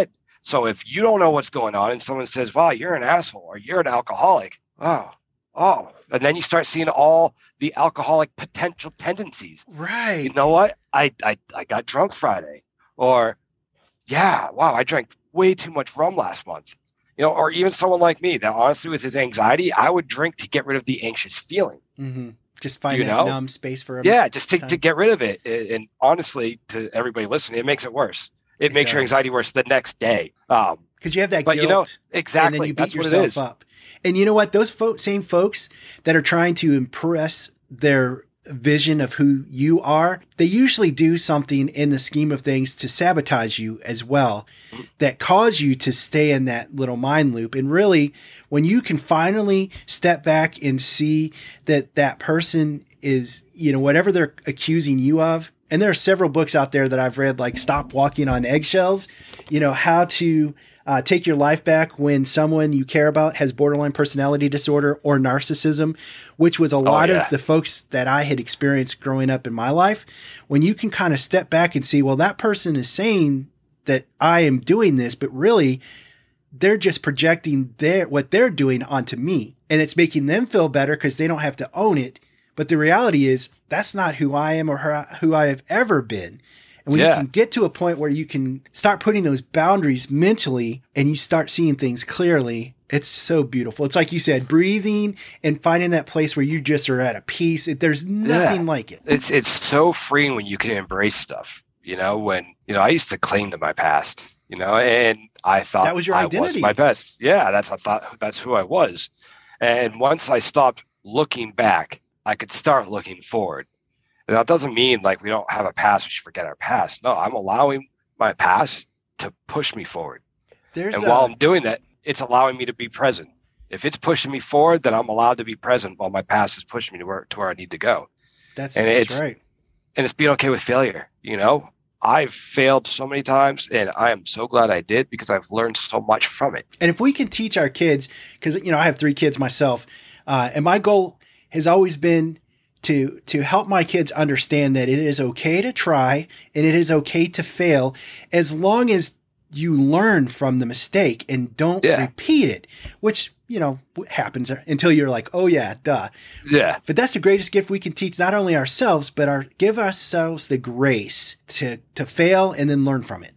So if you don't know what's going on and someone says, wow, you're an asshole or you're an alcoholic, oh, oh, and then you start seeing all the alcoholic potential tendencies. Right. You know what? I, I, I got drunk Friday. Or, yeah, wow, I drank way too much rum last month. You know, or even someone like me that honestly with his anxiety, I would drink to get rid of the anxious feeling. Mm-hmm. Just find you that know? numb space for a Yeah, just to, time. to get rid of it. And honestly, to everybody listening, it makes it worse. It, it makes does. your anxiety worse the next day. Um, Because you have that but guilt. You know, exactly. And then you beat That's yourself what it is. up. And you know what? Those fo- same folks that are trying to impress their vision of who you are, they usually do something in the scheme of things to sabotage you as well, that cause you to stay in that little mind loop. And really, when you can finally step back and see that that person is, you know, whatever they're accusing you of, and there are several books out there that I've read, like Stop Walking on Eggshells, you know, how to Uh, take your life back when someone you care about has borderline personality disorder or narcissism, which was a lot oh, yeah. of the folks that I had experienced growing up in my life. When you can kind of step back and see, well, that person is saying that I am doing this, but really they're just projecting their, what they're doing onto me, and it's making them feel better because they don't have to own it. But the reality is that's not who I am or who I have ever been. And when yeah. you can get to a point where you can start putting those boundaries mentally and you start seeing things clearly, it's so beautiful. It's like you said, breathing and finding that place where you just are at a peace. It, there's nothing yeah. like it. It's it's so freeing when you can embrace stuff. You know, when, you know, I used to cling to my past, you know, and I thought that was your identity. I was my best. Yeah, that's I thought that's who I was. And once I stopped looking back, I could start looking forward. And that doesn't mean like we don't have a past, we should forget our past. No, I'm allowing my past to push me forward. There's and a... while I'm doing that, it's allowing me to be present. If it's pushing me forward, then I'm allowed to be present while my past is pushing me to where to where I need to go. That's, and that's it's, right. And it's being okay with failure. You know, I've failed so many times, and I am so glad I did because I've learned so much from it. And if we can teach our kids, because, you know, I have three kids myself, uh, and my goal has always been to to help my kids understand that it is okay to try and it is okay to fail as long as you learn from the mistake and don't yeah. repeat it, which, you know, happens until you're like, oh yeah, duh. Yeah. But that's the greatest gift we can teach not only ourselves, but our give ourselves the grace to to fail and then learn from it.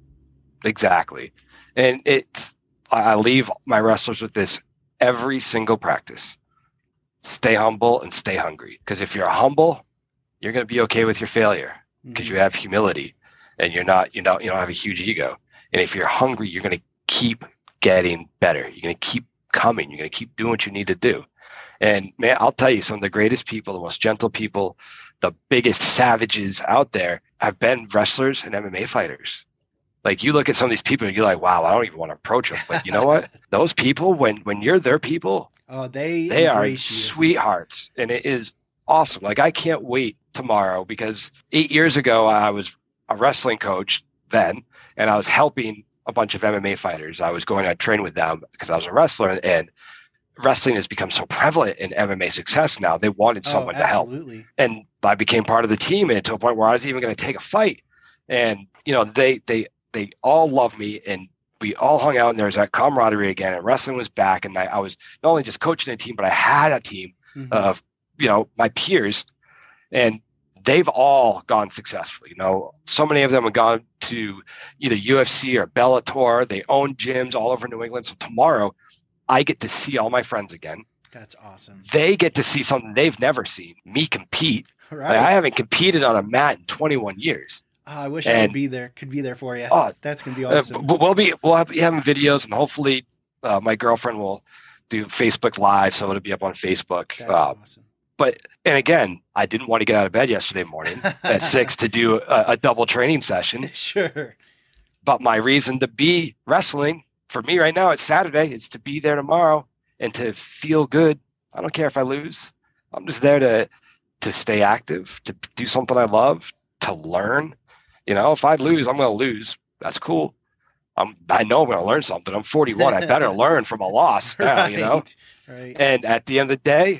Exactly. And it's, I leave my wrestlers with this every single practice. Stay humble and stay hungry. Because if you're humble, you're going to be okay with your failure because mm-hmm. you have humility and you're not, you know, you don't have a huge ego. And if you're hungry, you're going to keep getting better. You're going to keep coming. You're going to keep doing what you need to do. And man, I'll tell you, some of the greatest people, the most gentle people, the biggest savages out there have been wrestlers and M M A fighters. Like you look at some of these people and you're like, wow, I don't even want to approach them. But you know what? Those people, when when you're their people, oh, they they are you. sweethearts. And it is awesome. Like I can't wait tomorrow because eight years ago, I was a wrestling coach then, and I was helping a bunch of M M A fighters. I was going to train with them because I was a wrestler, and wrestling has become so prevalent in M M A success now. They wanted someone oh, to help. And I became part of the team, and to a point where I was even going to take a fight. And, you know, they, they, they all love me, and we all hung out, and there was that camaraderie again, and wrestling was back. And I, I was not only just coaching a team, but I had a team mm-hmm. of, you know, my peers, and they've all gone successfully. You know, so many of them have gone to either U F C or Bellator. They own gyms all over New England. So tomorrow I get to see all my friends again. That's awesome. They get to see something they've never seen, me compete. Right. Like, I haven't competed on a mat in twenty-one years. Oh, I wish and, I would be there. Could be there for you. Oh, that's gonna be awesome. Uh, we'll be we'll have, be having videos, and hopefully, uh, my girlfriend will do Facebook Live, so it'll be up on Facebook. That's uh, awesome. But and again, I didn't want to get out of bed yesterday morning at six to do a, a double training session. Sure. But my reason to be wrestling for me right now, it's Saturday. It's to be there tomorrow and to feel good. I don't care if I lose. I'm just there to to stay active, to do something I love, to learn. You know, if I lose, I'm going to lose. That's cool. I'm, I know I'm going to learn something. I'm forty-one. I better learn from a loss now, right, you know? Right. And at the end of the day,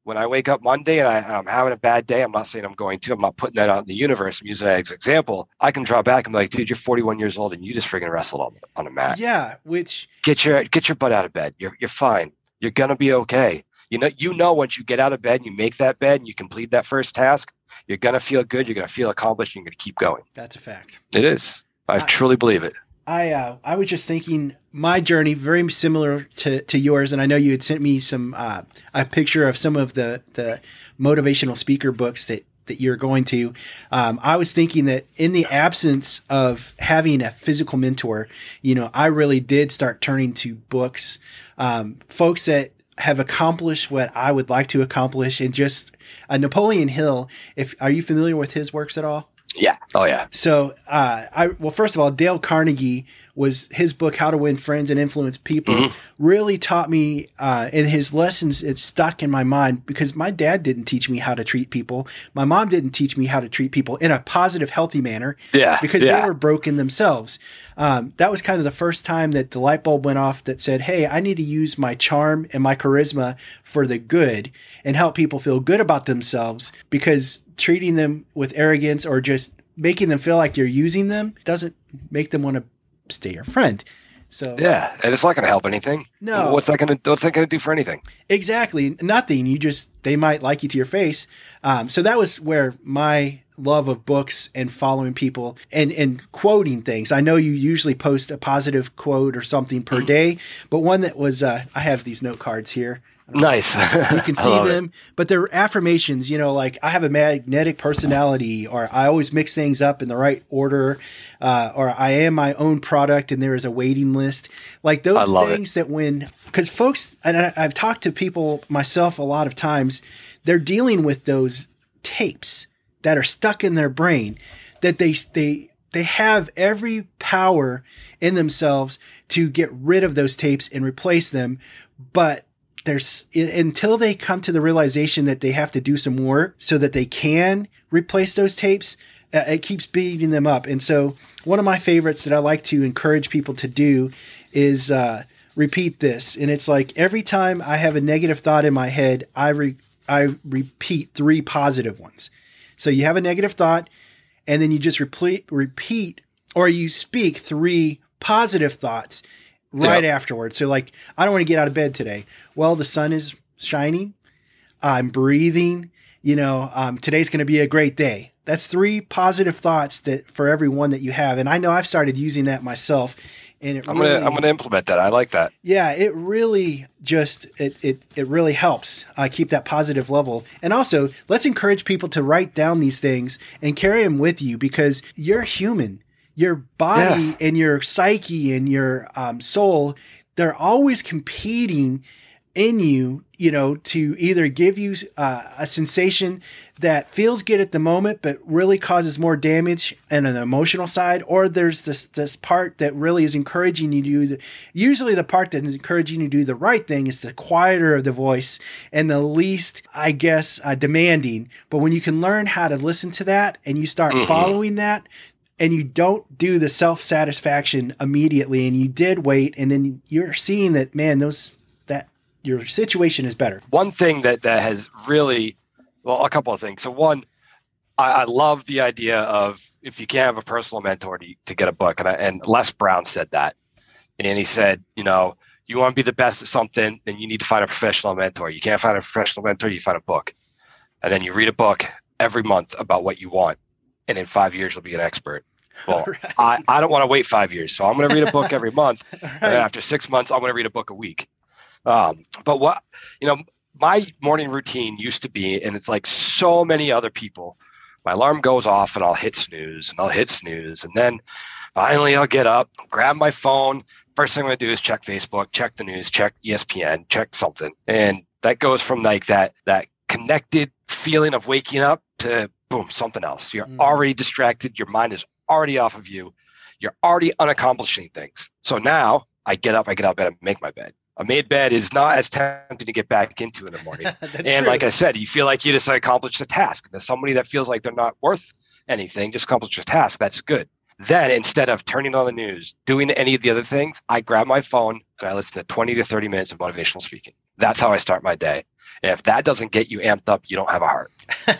when I wake up Monday and I, I'm having a bad day, I'm not saying I'm going to, I'm not putting that out in the universe. I'm using that as an example. I can draw back and be like, dude, you're forty-one years old and you just freaking wrestled on, on a mat. Yeah, which get your get your butt out of bed. You're you're fine. You're gonna be okay. You know, you know, once you get out of bed and you make that bed and you complete that first task, you're gonna feel good. You're gonna feel accomplished. And you're gonna keep going. That's a fact. It is. I, I truly believe it. I uh, I was just thinking my journey very similar to, to yours, and I know you had sent me some uh, a picture of some of the, the motivational speaker books that, that you're going to. Um, I was thinking that in the absence of having a physical mentor, you know, I really did start turning to books, um, folks that have accomplished what I would like to accomplish, and just uh, Napoleon Hill. If are you familiar with his works at all? Yeah. Oh, yeah. So, uh, I, well, first of all, Dale Carnegie was his book, How to Win Friends and Influence People, mm-hmm. really taught me, uh, and his lessons, it stuck in my mind because my dad didn't teach me how to treat people. My mom didn't teach me how to treat people in a positive, healthy manner. Yeah. Because yeah. they were broken themselves. Um, that was kind of the first time that the light bulb went off that said, hey, I need to use my charm and my charisma for the good and help people feel good about themselves, because treating them with arrogance or just making them feel like you're using them doesn't make them want to stay your friend. So yeah, and it's not going to help anything. No, what's that going to what's that going to do for anything? Exactly, nothing. You just they might like you to your face. Um, so that was where my love of books and following people and and quoting things. I know you usually post a positive quote or something per day, but one that was uh, I have these note cards here. Nice. You can see them, it. But they're affirmations, you know, like I have a magnetic personality, or I always mix things up in the right order, uh, or I am my own product and there is a waiting list. Like those things it. that when, because folks, and I, I've talked to people myself a lot of times, they're dealing with those tapes that are stuck in their brain that they, they, they have every power in themselves to get rid of those tapes and replace them. But there's until they come to the realization that they have to do some work so that they can replace those tapes, uh, it keeps beating them up. And so one of my favorites that I like to encourage people to do is uh, repeat this. And it's like every time I have a negative thought in my head, I re- I repeat three positive ones. So you have a negative thought, and then you just repeat, repeat or you speak three positive thoughts right yep. afterwards. So like, I don't want to get out of bed today. Well, the sun is shining. I'm breathing. You know, um, today's going to be a great day. That's three positive thoughts that for every one that you have. And I know I've started using that myself. And it I'm really, gonna I'm gonna implement that. I like that. Yeah, it really just it it it really helps uh, keep that positive level. And also, let's encourage people to write down these things and carry them with you, because you're human. Your body yeah. and your psyche and your um, soul, they're always competing in you, you know, to either give you uh, a sensation that feels good at the moment, but really causes more damage on an emotional side. Or there's this, this part that really is encouraging you to do the, usually the part that is encouraging you to do the right thing is the quieter of the voice and the least, I guess, uh, demanding. But when you can learn how to listen to that and you start mm-hmm. following that, and you don't do the self-satisfaction immediately, and you did wait, and then you're seeing that, man, those that your situation is better. One thing that, that has really, well, a couple of things. So one, I, I love the idea of if you can't have a personal mentor to, to get a book. And, I, and Les Brown said that. And he said, you know, you want to be the best at something, then you need to find a professional mentor. You can't find a professional mentor, you find a book. And then you read a book every month about what you want. And in five years, you'll be an expert. Well, right. I, I don't want to wait five years. So I'm going to read a book every month. Right. And then after six months, I'm going to read a book a week. Um, but what, you know, my morning routine used to be, and it's like so many other people, my alarm goes off and I'll hit snooze and I'll hit snooze. And then finally I'll get up, grab my phone. First thing I'm going to do is check Facebook, check the news, check E S P N, check something. And that goes from like that, that connected feeling of waking up to boom, something else. You're mm. already distracted. Your mind is already off of you. You're already unaccomplishing things. So now I get up, I get out of bed, I make my bed. A made bed is not as tempting to get back into in the morning. And true. Like I said, you feel like you just accomplished a task. And as somebody that feels like they're not worth anything, just accomplished a task. That's good. Then instead of turning on the news, doing any of the other things, I grab my phone and I listen to twenty to thirty minutes of motivational speaking. That's how I start my day. And if that doesn't get you amped up, you don't have a heart.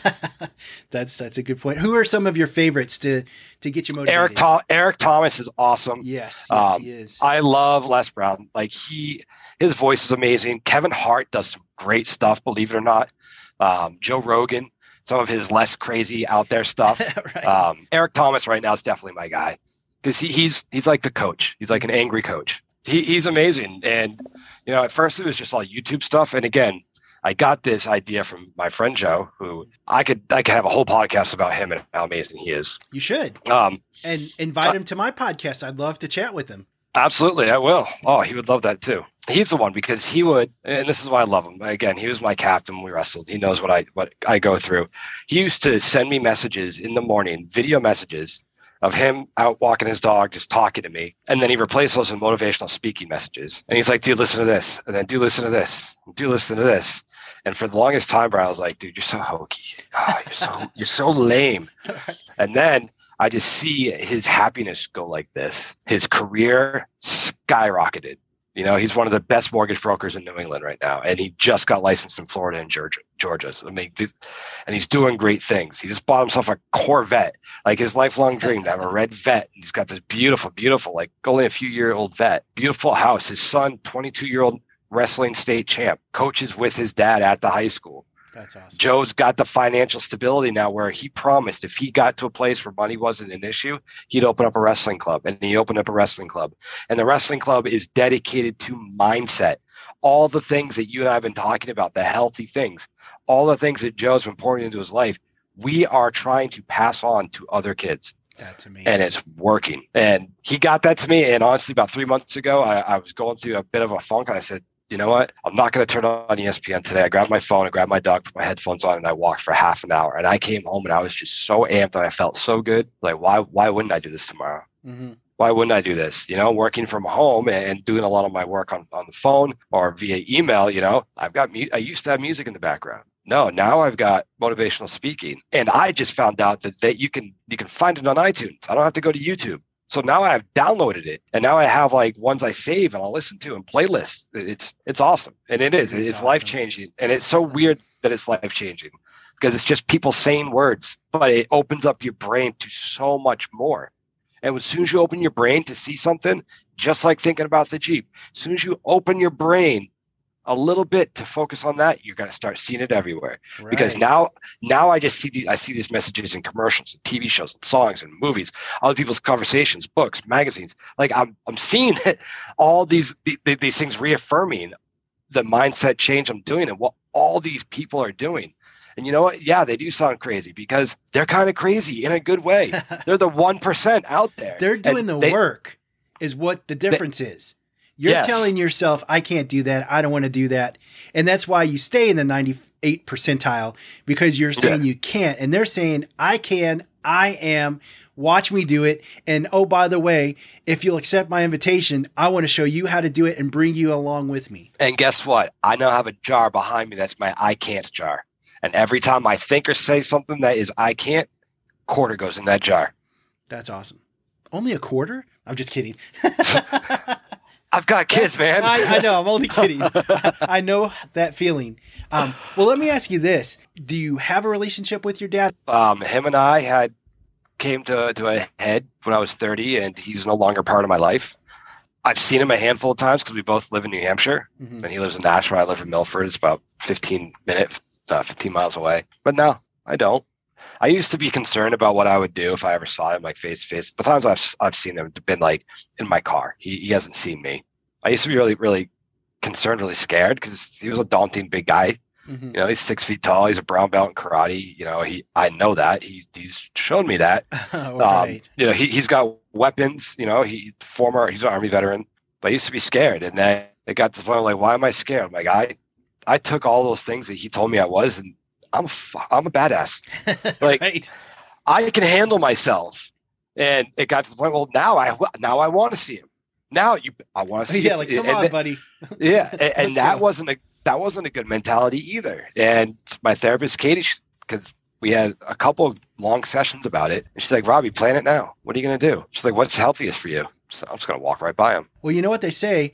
that's that's a good point. Who are some of your favorites to to get you motivated? Eric Tho- Eric Thomas is awesome. Yes, yes um, he is. I love Les Brown. Like he, his voice is amazing. Kevin Hart does some great stuff, believe it or not. Um, Joe Rogan, some of his less crazy out there stuff. Right. um, Eric Thomas right now is definitely my guy because he, he's he's like the coach. He's like an angry coach. He, he's amazing. And you know, at first it was just all YouTube stuff. And again, I got this idea from my friend Joe, who I could I could have a whole podcast about him and how amazing he is. You should. Um, and invite him to my podcast. I'd love to chat with him. Absolutely, I will. Oh, he would love that too. He's the one because he would, and this is why I love him. Again, he was my captain when we wrestled. He knows what I what I go through. He used to send me messages in the morning, video messages of him out walking his dog, just talking to me. And then he replaced those with motivational speaking messages. And he's like, dude, listen to this. And then do listen to this. Do listen to this. And for the longest time, Brian, I was like, dude, you're so hokey. Oh, you're so you're so lame. And then I just see his happiness go like this. His career skyrocketed. You know, he's one of the best mortgage brokers in New England right now. And he just got licensed in Florida and Georgia. Georgia. So, I mean, and he's doing great things. He just bought himself a Corvette, like his lifelong dream to have a red vet. He's got this beautiful, beautiful, like only a few year old vet, beautiful house. His son, twenty-two year old wrestling state champ, coaches with his dad at the high school. That's awesome. Joe's got the financial stability now where he promised if he got to a place where money wasn't an issue, he'd open up a wrestling club. And he opened up a wrestling club. And the wrestling club is dedicated to mindset. All the things that you and I have been talking about, the healthy things, all the things that Joe's been pouring into his life, we are trying to pass on to other kids. That's amazing. And it's working. And he got that to me. And honestly, about three months ago, I, I was going through a bit of a funk. And I said, you know what? I'm not going to turn on E S P N today. I grabbed my phone, I grabbed my dog, put my headphones on, and I walked for half an hour. And I came home and I was just so amped and I felt so good. Like, why, why wouldn't I do this tomorrow? Mm-hmm. Why wouldn't I do this? You know, working from home and doing a lot of my work on, on the phone or via email, you know, I've got, mu- I used to have music in the background. No, now I've got motivational speaking. And I just found out that, that you can, you can find it on iTunes. I don't have to go to YouTube. So now I've downloaded it and now I have like ones I save and I'll listen to and playlists. It's, it's awesome. And it is, it's, it's awesome. Life-changing. And it's so weird that it's life-changing because it's just people saying words, but it opens up your brain to so much more. And as soon as you open your brain to see something, just like thinking about the Jeep, as soon as you open your brain a little bit to focus on that, you're going to start seeing it everywhere. Right. Because now, now I just see these, I see these messages in commercials and T V shows and songs and movies, other people's conversations, books, magazines. Like I'm, I'm seeing it, all these, th- these things reaffirming the mindset change I'm doing and what all these people are doing. And you know what? Yeah, they do sound crazy because they're kind of crazy in a good way. They're the one percent out there. They're doing the they, work is what the difference they, is. You're yes. telling yourself, I can't do that. I don't want to do that. And that's why you stay in the ninety-eight percentile because you're saying yeah. you can't. And they're saying, I can, I am, watch me do it. And oh, by the way, if you'll accept my invitation, I want to show you how to do it and bring you along with me. And guess what? I now have a jar behind me. That's my I can't jar. And every time I think or say something that is I can't, quarter goes in that jar. That's awesome. Only a quarter? I'm just kidding. I've got kids, man. I, I know. I'm only kidding. I, I know that feeling. Um, well, let me ask you this. Do you have a relationship with your dad? Um, him and I had came to, to a head when I was thirty, and he's no longer part of my life. I've seen him a handful of times because we both live in New Hampshire, mm-hmm. and he lives in Nashville. I live in Milford. It's about fifteen minutes, uh, fifteen miles away. But no, I don't. I used to be concerned about what I would do if I ever saw him like face to face. The times I've I've seen him have been like in my car. He he hasn't seen me. I used to be really really concerned, really scared because he was a daunting big guy. Mm-hmm. You know, he's six feet tall. He's a brown belt in karate. You know, he I know that he he's shown me that. Oh, right. um, you know, he he's got weapons. You know, he former he's an Army veteran. But I used to be scared, and then it got to the point like, why am I scared? I'm like, I I took all those things that he told me I was, and I'm a, I'm a badass. Like right. I can handle myself. And it got to the point, well, now I now I want to see him. Now you I want to see yeah, him. like come and, on, and, buddy. Yeah. And, and that go. wasn't a that wasn't a good mentality either. And my therapist, Katie, because we had a couple long sessions about it. And she's like, Robbie, plan it now. What are you gonna do? She's like, what's healthiest for you? So I'm just gonna walk right by him. Well, you know what they say,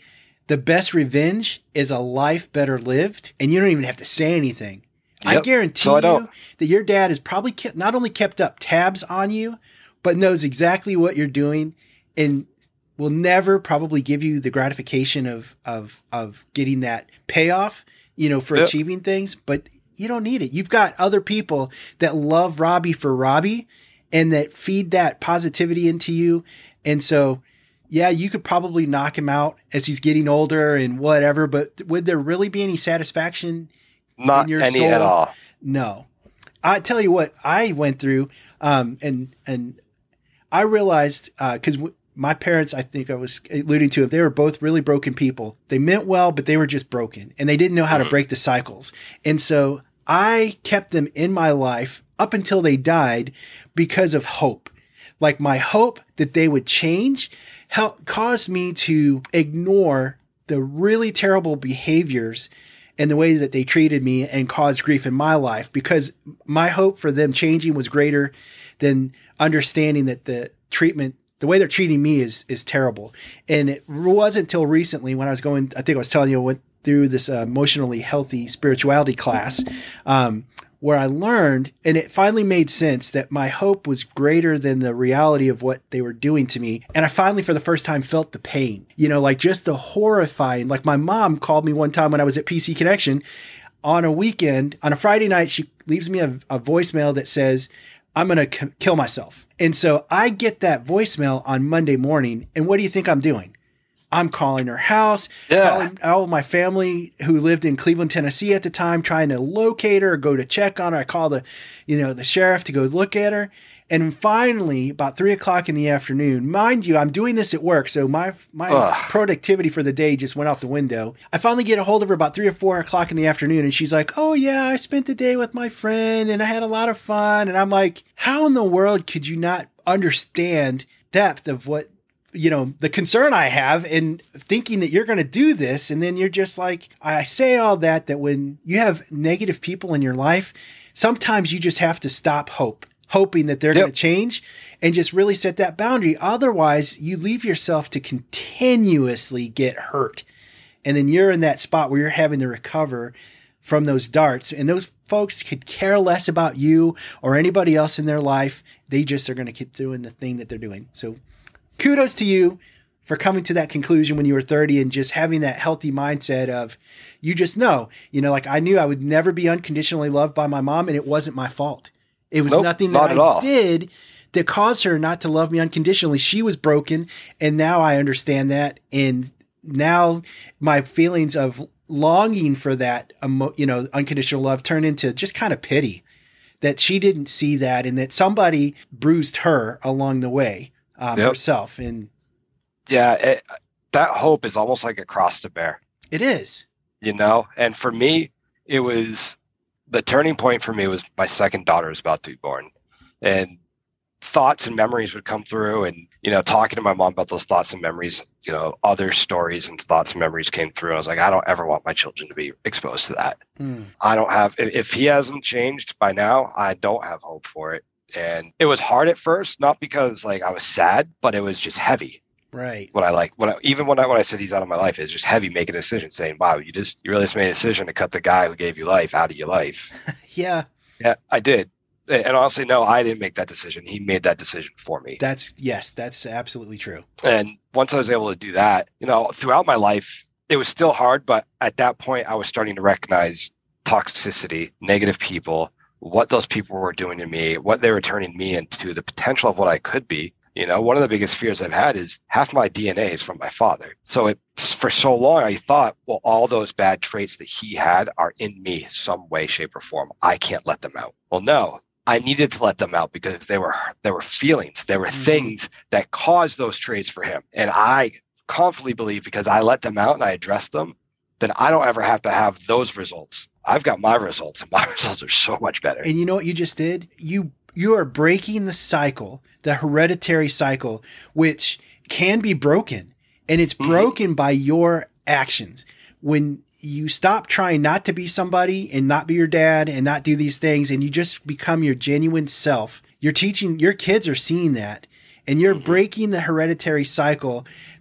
the best revenge is a life better lived, and you don't even have to say anything. Yep. I guarantee so I you that your dad has probably kept, not only kept up tabs on you, but knows exactly what you're doing and will never probably give you the gratification of of of getting that payoff, you know, for yep. achieving things. But you don't need it. You've got other people that love Robbie for Robbie and that feed that positivity into you. And so, yeah, you could probably knock him out as he's getting older and whatever, but would there really be any satisfaction? Not in your any soul? At all. No. I tell you what I went through, um, and and I realized, because uh, w- my parents, I think I was alluding to it, they were both really broken people. They meant well, but they were just broken, and they didn't know how mm-hmm. to break the cycles. And so I kept them in my life up until they died because of hope. Like my hope that they would change helped caused me to ignore the really terrible behaviors and the way that they treated me and caused grief in my life, because my hope for them changing was greater than understanding that the treatment, the way they're treating me is, is terrible. And it wasn't until recently when I was going, I think I was telling you, I went through this uh, emotionally healthy spirituality class, um, where I learned, and it finally made sense, that my hope was greater than the reality of what they were doing to me. And I finally, for the first time, felt the pain, you know, like just the horrifying, like my mom called me one time when I was at P C Connection on a weekend, on a Friday night, she leaves me a, a voicemail that says, I'm going to c- kill myself. And so I get that voicemail on Monday morning. And what do you think I'm doing? I'm calling her house, yeah. calling all of my family who lived in Cleveland, Tennessee at the time, trying to locate her or go to check on her. I call the, you know, the sheriff to go look at her. And finally, about three o'clock in the afternoon, mind you, I'm doing this at work, so my my Ugh. productivity for the day just went out the window. I finally get a hold of her about three or four o'clock in the afternoon, and she's like, oh yeah, I spent the day with my friend, and I had a lot of fun. And I'm like, how in the world could you not understand depth of what, you know, the concern I have in thinking that you're going to do this? And then you're just like, I say all that, that when you have negative people in your life, sometimes you just have to stop hope, hoping that they're yep. going to change, and just really set that boundary. Otherwise, you leave yourself to continuously get hurt. And then you're in that spot where you're having to recover from those darts. And those folks could care less about you or anybody else in their life. They just are going to keep doing the thing that they're doing. So kudos to you for coming to that conclusion when you were thirty and just having that healthy mindset of, you just know, you know, like I knew I would never be unconditionally loved by my mom, and it wasn't my fault. It was nope, nothing that I all. did that caused her not to love me unconditionally. She was broken, and now I understand that. And now my feelings of longing for that, you know, unconditional love turned into just kind of pity that she didn't see that, and that somebody bruised her along the way. Um, yep. herself. And yeah, it, that hope is almost like a cross to bear. It is, you know, and for me, it was the turning point for me was my second daughter was about to be born, and thoughts and memories would come through, and, you know, talking to my mom about those thoughts and memories, you know, other stories and thoughts and memories came through. I was like, I don't ever want my children to be exposed to that. Mm. I don't have, if, if he hasn't changed by now, I don't have hope for it. And it was hard at first, not because like I was sad, but it was just heavy. Right. What I like, when I, even when I when I said he's out of my life, it's just heavy making a decision, saying, "Wow, you just you really just made a decision to cut the guy who gave you life out of your life." yeah. Yeah, I did. And honestly, no, I didn't make that decision. He made that decision for me. That's yes, that's absolutely true. And once I was able to do that, you know, throughout my life, it was still hard, but at that point, I was starting to recognize toxicity, negative people, what those people were doing to me, what they were turning me into, the potential of what I could be. You know, one of the biggest fears I've had is half my D N A is from my father. So it, for so long, I thought, well, all those bad traits that he had are in me some way, shape, or form. I can't let them out. Well, no, I needed to let them out because they were there were feelings, there were mm-hmm. things that caused those traits for him. And I confidently believe because I let them out and I addressed them, that I don't ever have to have those results. I've got my results, and my results are so much better. And you know what you just did? You you are breaking the cycle, the hereditary cycle, which can be broken. And it's broken mm-hmm. by your actions. When you stop trying not to be somebody and not be your dad and not do these things, and you just become your genuine self, you're teaching, your kids are seeing that, and you're mm-hmm. breaking the hereditary cycle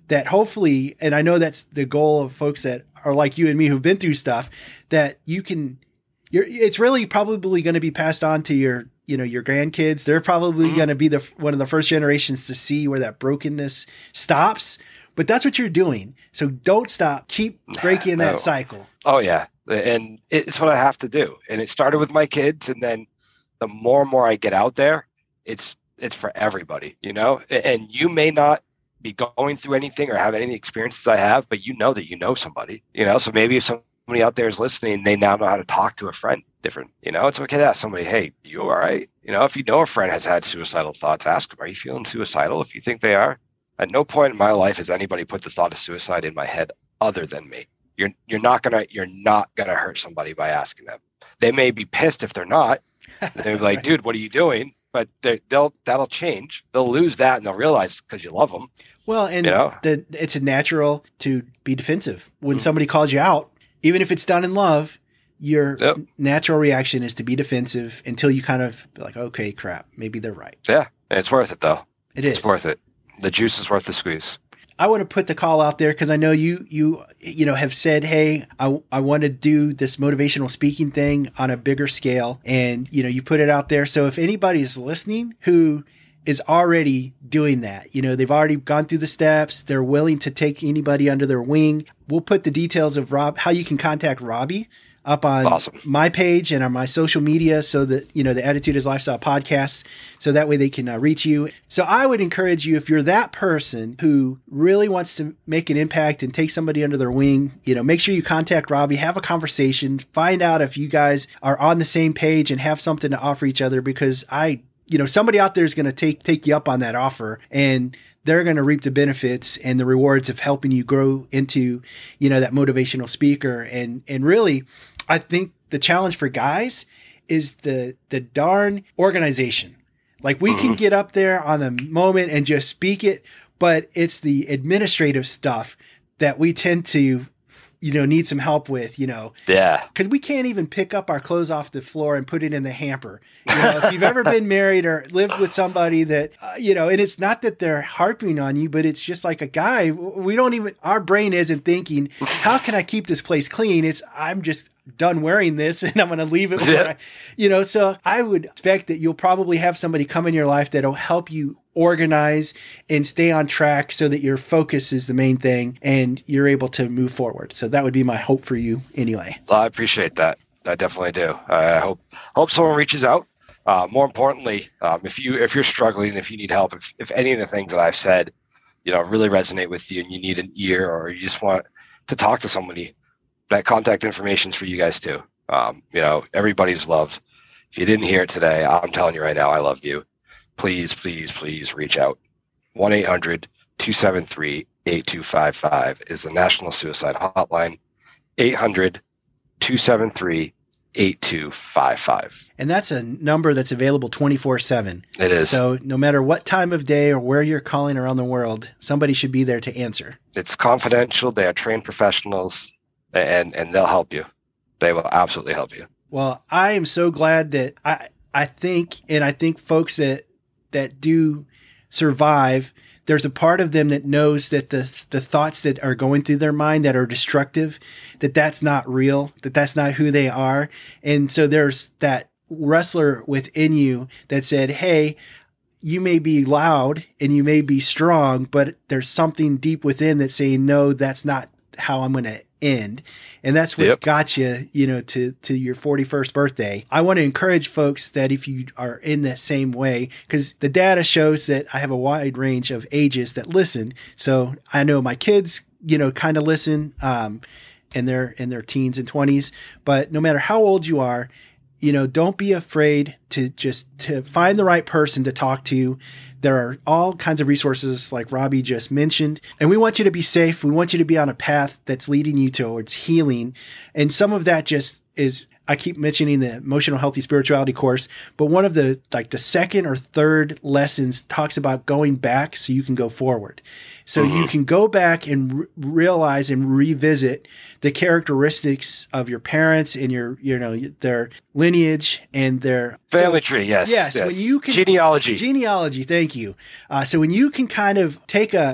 that hopefully, and I know that's the goal of folks that are like you and me who've been through stuff, that you can, you're, it's really probably going to be passed on to your, you know, your grandkids. They're probably mm-hmm. going to be the one of the first generations to see where that brokenness stops. But that's what you're doing. So don't stop. Keep breaking no. that cycle. Oh, yeah. And it's what I have to do. And it started with my kids. And then the more and more I get out there, it's it's for everybody, you know? And you may not be going through anything or have any experiences I have, but you know that you know somebody, you know? So maybe if somebody out there is listening, they now know how to talk to a friend different. You know, it's okay to ask somebody, hey, you all right? You know, if you know a friend has had suicidal thoughts, ask them, are you feeling suicidal? If you think they are. At no point in my life has anybody put the thought of suicide in my head other than me. You're you're not gonna you're not gonna hurt somebody by asking them. They may be pissed if they're not. They're like, right. dude, what are you doing? But they'll that'll change. They'll lose that and they'll realize because you love them. Well, and you know? the, it's a natural to be defensive when mm-hmm. somebody calls you out, even if it's done in love. Your yep. natural reaction is to be defensive until you kind of be like, okay, crap, maybe they're right. Yeah, and it's worth it though. It it's is. It's worth it. The juice is worth the squeeze. I want to put the call out there because I know you, you, you know, have said, hey, I, I want to do this motivational speaking thing on a bigger scale. And, you know, you put it out there. So if anybody is listening who is already doing that, you know, they've already gone through the steps, they're willing to take anybody under their wing. We'll put the details of Rob, how you can contact Robbie up on awesome. my page and on my social media so that, you know, the Attitude is Lifestyle podcast, so that way they can uh, reach you. So I would encourage you, if you're that person who really wants to make an impact and take somebody under their wing, you know, make sure you contact Robbie, have a conversation, find out if you guys are on the same page and have something to offer each other, because I, you know, somebody out there is going to take, take you up on that offer, and they're going to reap the benefits and the rewards of helping you grow into, you know, that motivational speaker. And, and really, I think the challenge for guys is the the darn organization. Like we mm-hmm. can get up there on the moment and just speak it, but it's the administrative stuff that we tend to, you know, need some help with, you know. Yeah. Because we can't even pick up our clothes off the floor and put it in the hamper. You know, if you've ever been married or lived with somebody that, uh, you know, and it's not that they're harping on you, but it's just like a guy, we don't even, our brain isn't thinking, how can I keep this place clean? It's, I'm just done wearing this and I'm going to leave it where I, you know, so I would expect that you'll probably have somebody come in your life that'll help you organize and stay on track so that your focus is the main thing and you're able to move forward. So that would be my hope for you anyway. Well, I appreciate that. I definitely do. I hope, hope someone reaches out. Uh, more importantly, um, if you, if you're struggling, if you need help, if, if any of the things that I've said, you know, really resonate with you and you need an ear or you just want to talk to somebody, that contact information is for you guys too. Um, you know, everybody's loved. If you didn't hear it today, I'm telling you right now, I love you. Please, please, please reach out. one eight hundred two seven three eight two five five is the National Suicide Hotline. eight hundred two seven three eight two five five. And that's a number that's available twenty-four seven. It is. So no matter what time of day or where you're calling around the world, somebody should be there to answer. It's confidential. They are trained professionals, and, and they'll help you. They will absolutely help you. Well, I am so glad that I, I think, and I think folks that, that do survive, there's a part of them that knows that the the thoughts that are going through their mind that are destructive, that that's not real, that that's not who they are. And so there's that wrestler within you that said, hey, you may be loud and you may be strong, but there's something deep within that's saying, no, that's not how I'm going to end. And that's what's yep. got you, you know, to, to your forty-first birthday. I want to encourage folks that if you are in that same way, because the data shows that I have a wide range of ages that listen. So I know my kids, you know, kind of listen, um, and they're in their teens and twenties, but no matter how old you are, you know, don't be afraid to just to find the right person to talk to. There are all kinds of resources like Robbie just mentioned, and we want you to be safe. We want you to be on a path that's leading you towards healing. And some of that just is, I keep mentioning the Emotional Healthy Spirituality course, but one of the, like the second or third lessons talks about going back so you can go forward. So mm-hmm. you can go back and re- realize and revisit the characteristics of your parents and your, you know, their lineage and their family so, tree. Yes. Yes. yes. When you can genealogy, genealogy. Thank you. Uh, so when you can kind of take a,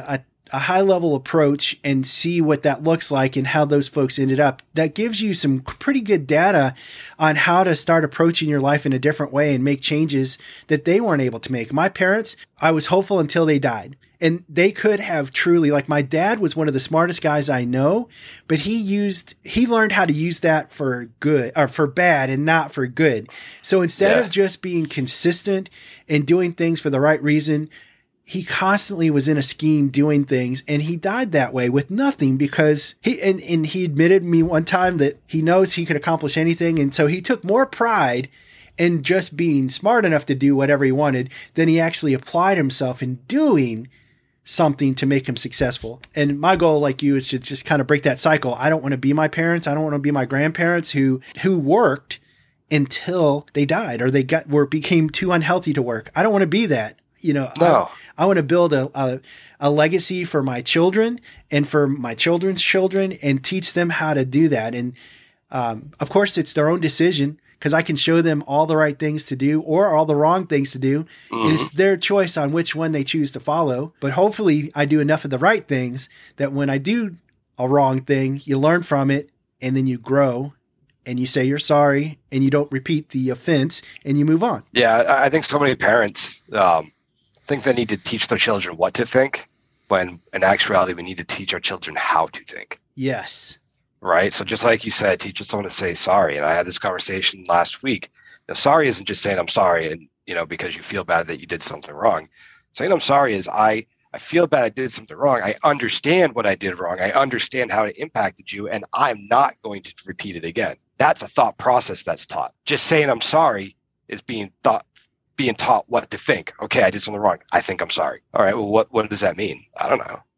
a high level approach and see what that looks like and how those folks ended up. That gives you some pretty good data on how to start approaching your life in a different way and make changes that they weren't able to make. My parents, I was hopeful until they died. And they could have truly, like my dad was one of the smartest guys I know, but he used, he learned how to use that for good or for bad and not for good. So instead yeah. of just being consistent and doing things for the right reason, he constantly was in a scheme doing things, and he died that way with nothing because he, and, and he admitted me one time that he knows he could accomplish anything. And so he took more pride in just being smart enough to do whatever he wanted than he actually applied himself in doing something to make him successful. And my goal, like you, is to just kind of break that cycle. I don't want to be my parents. I don't want to be my grandparents who, who worked until they died or they got, were, became too unhealthy to work. I don't want to be that. You know, no. I, I want to build a, a, a legacy for my children and for my children's children and teach them how to do that. And, um, of course it's their own decision, because I can show them all the right things to do or all the wrong things to do. Mm-hmm. It's their choice on which one they choose to follow. But hopefully I do enough of the right things that when I do a wrong thing, you learn from it and then you grow and you say you're sorry and you don't repeat the offense and you move on. Yeah, I think so many parents um, think they need to teach their children what to think, when in actuality we need to teach our children how to think. Yes. Right. So just like you said, teach someone to say sorry. And I had this conversation last week. Now, sorry isn't just saying I'm sorry and, you know, because you feel bad that you did something wrong. Saying I'm sorry is I, I feel bad I did something wrong. I understand what I did wrong. I understand how it impacted you, and I'm not going to repeat it again. That's a thought process that's taught. Just saying I'm sorry is being thought, being taught what to think. Okay, I did something wrong. I think I'm sorry. All right, well, what, what does that mean? I don't know.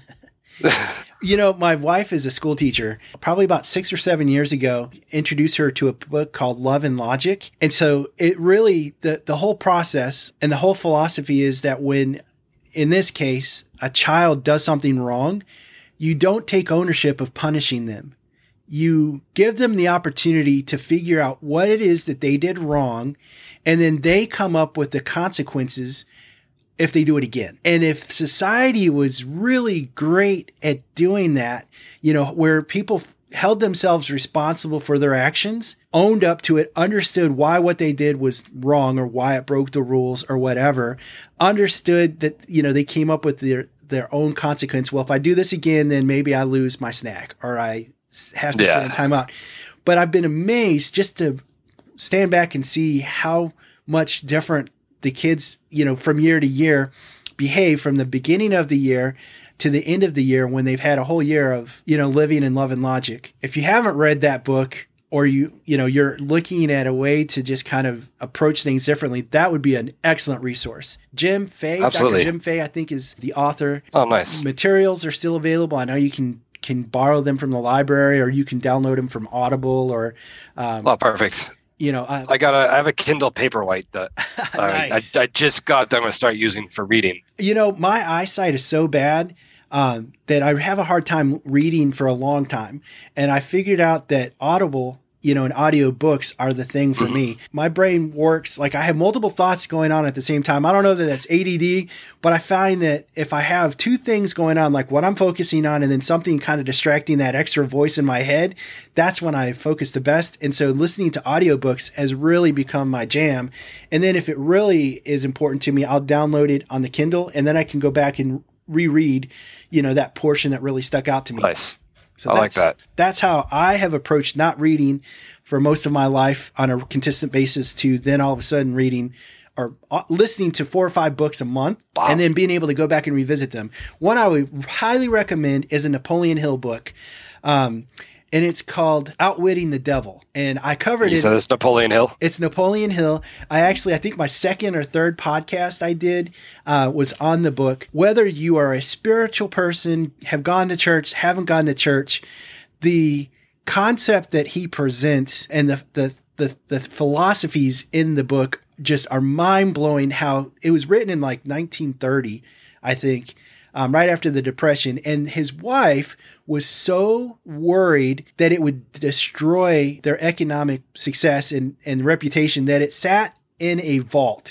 You know, my wife is a school teacher. Probably about six or seven years ago, introduced her to a book called Love and Logic. And so it really, the, the whole process and the whole philosophy is that when, in this case, a child does something wrong, you don't take ownership of punishing them. You give them the opportunity to figure out what it is that they did wrong, and then they come up with the consequences if they do it again. And if society was really great at doing that, you know, where people held themselves responsible for their actions, owned up to it, understood why what they did was wrong or why it broke the rules or whatever, understood that, you know, they came up with their, their own consequence. Well, if I do this again, then maybe I lose my snack or I have to yeah. stand time out. But I've been amazed just to stand back and see how much different the kids, you know, from year to year behave from the beginning of the year to the end of the year when they've had a whole year of, you know, living in Love and Logic. If you haven't read that book, or you, you know, you're looking at a way to just kind of approach things differently, that would be an excellent resource. Jim Fay, Absolutely. Doctor Jim Fay, I think is the author. Oh, nice. Materials are still available. I know you can, can borrow them from the library, or you can download them from Audible, or, um, oh, perfect. You know, I, I got a, I have a Kindle Paperwhite that nice. I, I just got that I'm going to start using for reading. You know, my eyesight is so bad um, that I have a hard time reading for a long time. And I figured out that Audible, you know, and audio books are the thing for mm-hmm. me. My brain works like I have multiple thoughts going on at the same time. I don't know that that's A D D, but I find that if I have two things going on, like what I'm focusing on and then something kind of distracting that extra voice in my head, that's when I focus the best. And so listening to audiobooks has really become my jam. And then if it really is important to me, I'll download it on the Kindle, and then I can go back and reread, you know, that portion that really stuck out to me. Nice. So I like that. That's how I have approached not reading for most of my life on a consistent basis, to then all of a sudden reading or listening to four or five books a month, wow. and then being able to go back and revisit them. One I would highly recommend is a Napoleon Hill book. Um, and it's called Outwitting the Devil. And I covered you it. So it's Napoleon Hill? It's Napoleon Hill. I actually, I think my second or third podcast I did uh, was on the book. Whether you are a spiritual person, have gone to church, haven't gone to church, the concept that he presents and the, the, the, the philosophies in the book just are mind-blowing. How it was written in like nineteen thirty, I think, um, right after the Depression. And his wife was so worried that it would destroy their economic success and, and reputation that it sat in a vault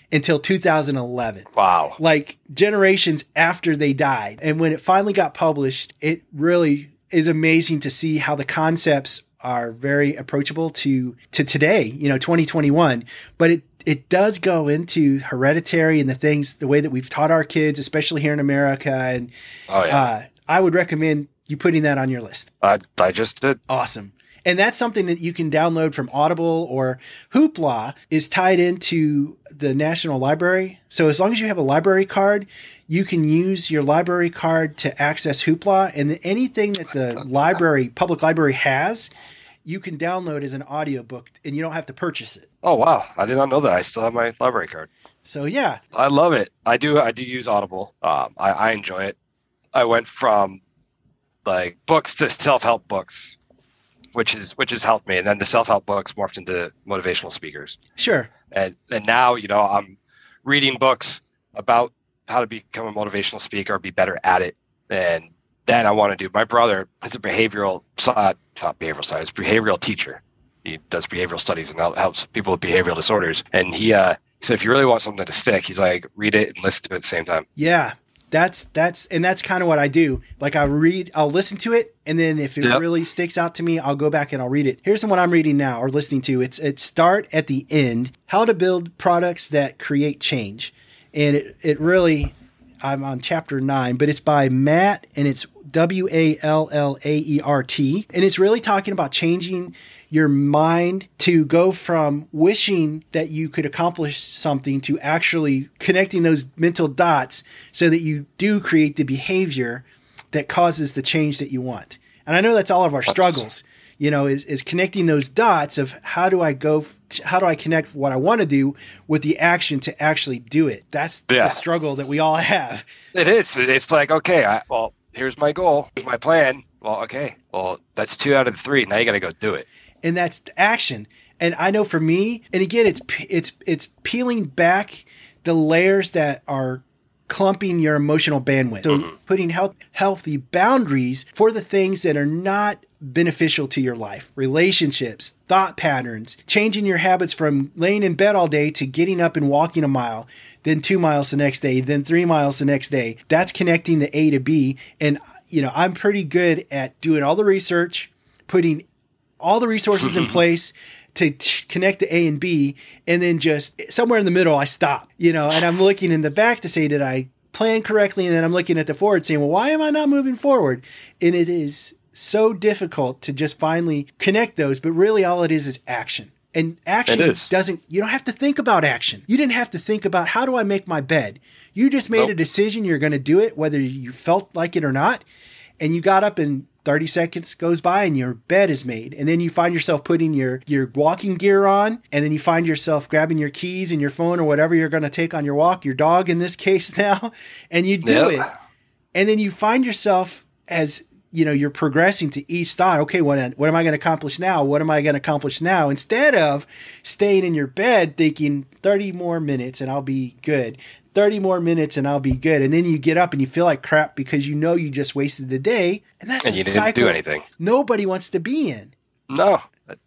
until two thousand eleven. Wow. Like generations after they died. And when it finally got published, it really is amazing to see how the concepts are very approachable to, to today, you know, twenty twenty-one. But it, it does go into hereditary and the things, the way that we've taught our kids, especially here in America. And oh, yeah. uh, I would recommend you putting that on your list. I, I just did. Awesome. And that's something that you can download from Audible, or Hoopla is tied into the National Library. So as long as you have a library card, you can use your library card to access Hoopla. And anything that the library, public library has, you can download as an audiobook and you don't have to purchase it. Oh, wow. I did not know that. I still have my library card. So, yeah. I love it. I do. I do use Audible. Um, I, I enjoy it. I went from like books to self-help books, which is which has helped me. And then the self-help books morphed into motivational speakers. Sure. And and now, you know, I'm reading books about how to become a motivational speaker, be better at it. And then I want to do, my brother is a behavioral, not behavioral science, behavioral teacher. He does behavioral studies and helps people with behavioral disorders. And he, uh, he said, if you really want something to stick, he's like, read it and listen to it at the same time. Yeah. That's, that's, and that's kind of what I do. Like I read, I'll listen to it. And then if it yep. really sticks out to me, I'll go back and I'll read it. Here's the one I'm reading now or listening to. It's, it's Start at the End, How to Build Products That Create Change. And it, it really, I'm on chapter nine, but it's by Matt and it's W A L L A E R T. And it's really talking about changing your mind to go from wishing that you could accomplish something to actually connecting those mental dots so that you do create the behavior that causes the change that you want. And I know that's all of our struggles, you know, is, is connecting those dots of how do I go, how do I connect what I want to do with the action to actually do it? That's yeah. the struggle that we all have. It is. It's like, okay, I, well, here's my goal, here's my plan. Well, okay, well, that's two out of the three. Now you got to go do it. And that's action. And I know for me, and again, it's it's it's peeling back the layers that are clumping your emotional bandwidth. So mm-hmm. putting health, healthy boundaries for the things that are not beneficial to your life, relationships, thought patterns, changing your habits from laying in bed all day to getting up and walking a mile, then two miles the next day, then three miles the next day. That's connecting the A to B. And, you know, I'm pretty good at doing all the research, putting all the resources in place to t- connect the A and B, and then just somewhere in the middle, I stop, you know, and I'm looking in the back to say, did I plan correctly? And then I'm looking at the forward saying, well, why am I not moving forward? And it is so difficult to just finally connect those, but really all it is is action. And action doesn't, you don't have to think about action. You didn't have to think about how do I make my bed? You just made nope. a decision. You're going to do it, whether you felt like it or not. And you got up and thirty seconds goes by and your bed is made. And then you find yourself putting your, your walking gear on. And then you find yourself grabbing your keys and your phone or whatever you're going to take on your walk, your dog in this case now. And you do yep. it. And then you find yourself as, you know, you're progressing to each thought. Okay, what, what am I going to accomplish now? What am I going to accomplish now? Instead of staying in your bed thinking thirty more minutes and I'll be good. thirty more minutes and I'll be good. And then you get up and you feel like crap because you know you just wasted the day. And that's and a you didn't cycle do anything. Nobody wants to be in. No.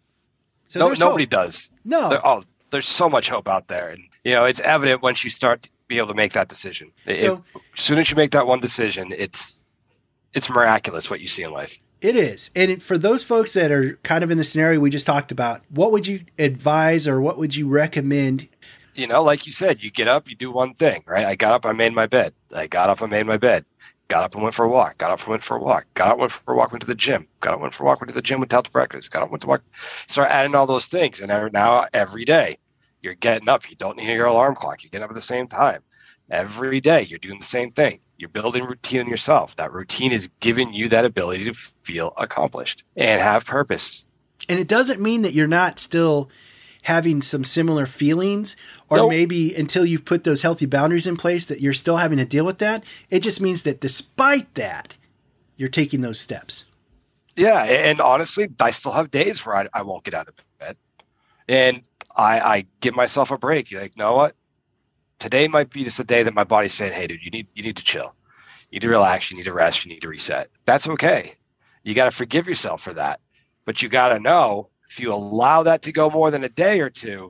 So no nobody hope. does. No. There, oh, there's so much hope out there. And, you know, it's evident once you start to be able to make that decision. So, it, as soon as you make that one decision, it's it's miraculous what you see in life. It is. And it, for those folks that are kind of in the scenario we just talked about, what would you advise or what would you recommend? You know, like you said, you get up, you do one thing, right? I got up, I made my bed. I got up, I made my bed. Got up and went for a walk. Got up and went for a walk. Got up, went for a walk, went to the gym. Got up, went for a walk, went to the gym, went out to breakfast. Got up, went to walk. Start adding all those things. And now every day you're getting up. You don't need your alarm clock. You're getting up at the same time. Every day you're doing the same thing. You're building routine in yourself. That routine is giving you that ability to feel accomplished and have purpose. And it doesn't mean that you're not still having some similar feelings or nope. maybe until you've put those healthy boundaries in place that you're still having to deal with that. It just means that despite that, you're taking those steps. Yeah. And honestly, I still have days where I, I won't get out of bed and I, I give myself a break. You're like, you know what? Today might be just a day that my body's saying, hey, dude, you need, you need to chill. You need to relax. You need to rest. You need to reset. That's okay. You got to forgive yourself for that. But you got to know, if you allow that to go more than a day or two,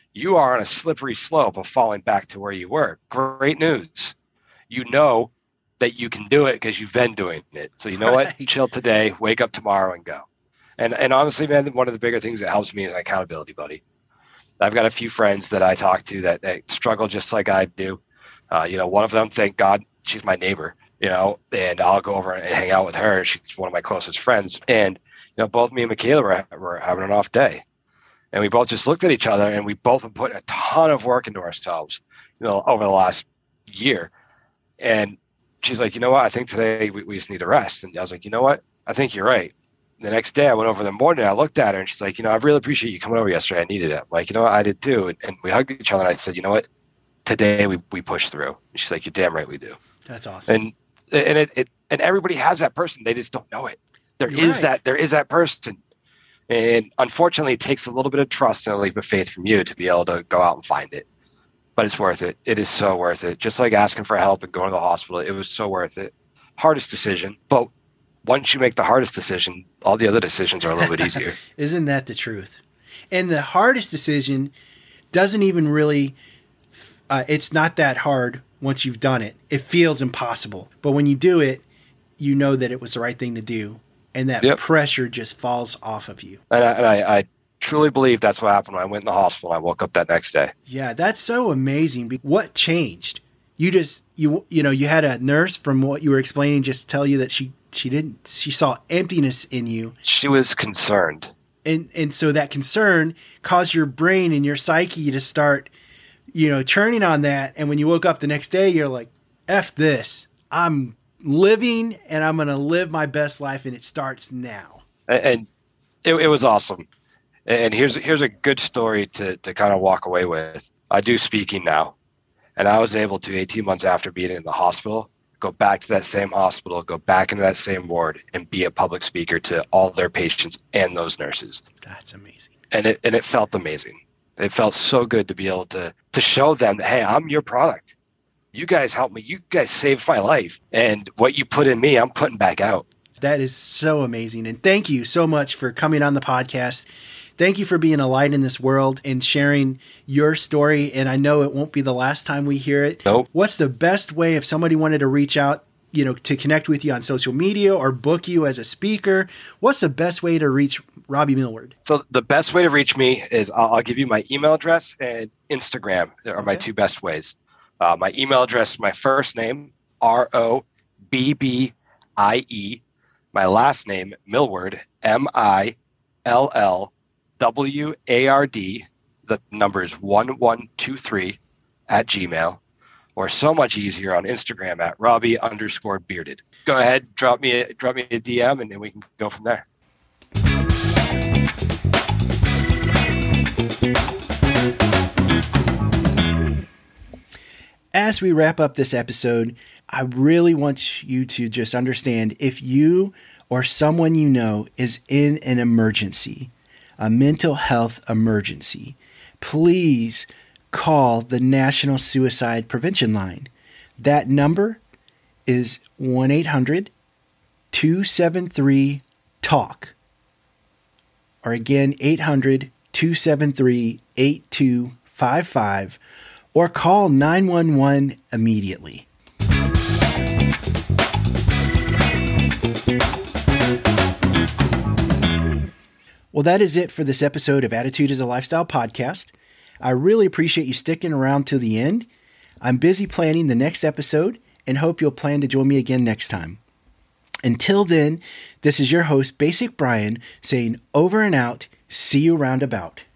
you are on a slippery slope of falling back to where you were. Great news. You know that you can do it because you've been doing it. So you know right. what? Chill today, wake up tomorrow and go. And and honestly, man, one of the bigger things that helps me is an accountability buddy. I've got a few friends that I talk to that, that struggle just like I do. Uh, you know, one of them, thank God, she's my neighbor, you know, and I'll go over and hang out with her. She's one of my closest friends. And, you know, both me and Michaela were, were having an off day. And we both just looked at each other, and we both have put a ton of work into ourselves, you know, over the last year. And she's like, you know what? I think today we, we just need a rest. And I was like, you know what? I think you're right. The next day I went over in the morning, I looked at her and she's like, you know, I really appreciate you coming over yesterday. I needed it. I'm like, you know what? I did too. And, and we hugged each other and I said, you know what? Today we, we pushed through. And she's like, you're damn right we do. That's awesome. And and it, it and everybody has that person. They just don't know it. There you're is right. that there is that person. And unfortunately it takes a little bit of trust and a leap of faith from you to be able to go out and find it. But it's worth it. It is so worth it. Just like asking for help and going to the hospital, it was so worth it. Hardest decision. But once you make the hardest decision, all the other decisions are a little bit easier. Isn't that the truth? And the hardest decision doesn't even really, uh, it's not that hard once you've done it. It feels impossible. But when you do it, you know that it was the right thing to do. And that yep. pressure just falls off of you. And I, and I, I truly believe that's what happened when I went in the hospital. I woke up that next day. Yeah, that's so amazing. What changed? You just, you you know, you had a nurse, from what you were explaining, just tell you that she She didn't, she saw emptiness in you. She was concerned. And and so that concern caused your brain and your psyche to start, you know, churning on that. And when you woke up the next day, you're like, F this. I'm living and I'm going to live my best life. And it starts now. And, and it, it was awesome. And here's, here's a good story to, to kind of walk away with. I do speaking now. And I was able to, eighteen months after being in the hospital, go back to that same hospital, go back into that same ward and be a public speaker to all their patients and those nurses. That's amazing. And it and it felt amazing. It felt so good to be able to to show them that, hey, I'm your product. You guys helped me. You guys saved my life. And what you put in me, I'm putting back out. That is so amazing. And thank you so much for coming on the podcast. Thank you for being a light in this world and sharing your story. And I know it won't be the last time we hear it. Nope. What's the best way if somebody wanted to reach out, you know, to connect with you on social media or book you as a speaker? What's the best way to reach Robbie Millward? So the best way to reach me is I'll, I'll give you my email address and Instagram are okay. my two best ways. Uh, my email address, my first name, R O B B I E. My last name, Millward, M I L L W A R D. The number is one one two three at Gmail, or so much easier on Instagram at Robbie underscore bearded. Go ahead, drop me a, drop me a D M, and then we can go from there. As we wrap up this episode, I really want you to just understand, if you or someone you know is in an emergency, a mental health emergency, please call the National Suicide Prevention Line. That number is one eight hundred two seven three talk. Or again, eight hundred two seven three eight two five five. Or call nine one one immediately. Well, that is it for this episode of Attitude is a Lifestyle podcast. I really appreciate you sticking around to the end. I'm busy planning the next episode and hope you'll plan to join me again next time. Until then, this is your host, Basic Brian, saying over and out, see you roundabout.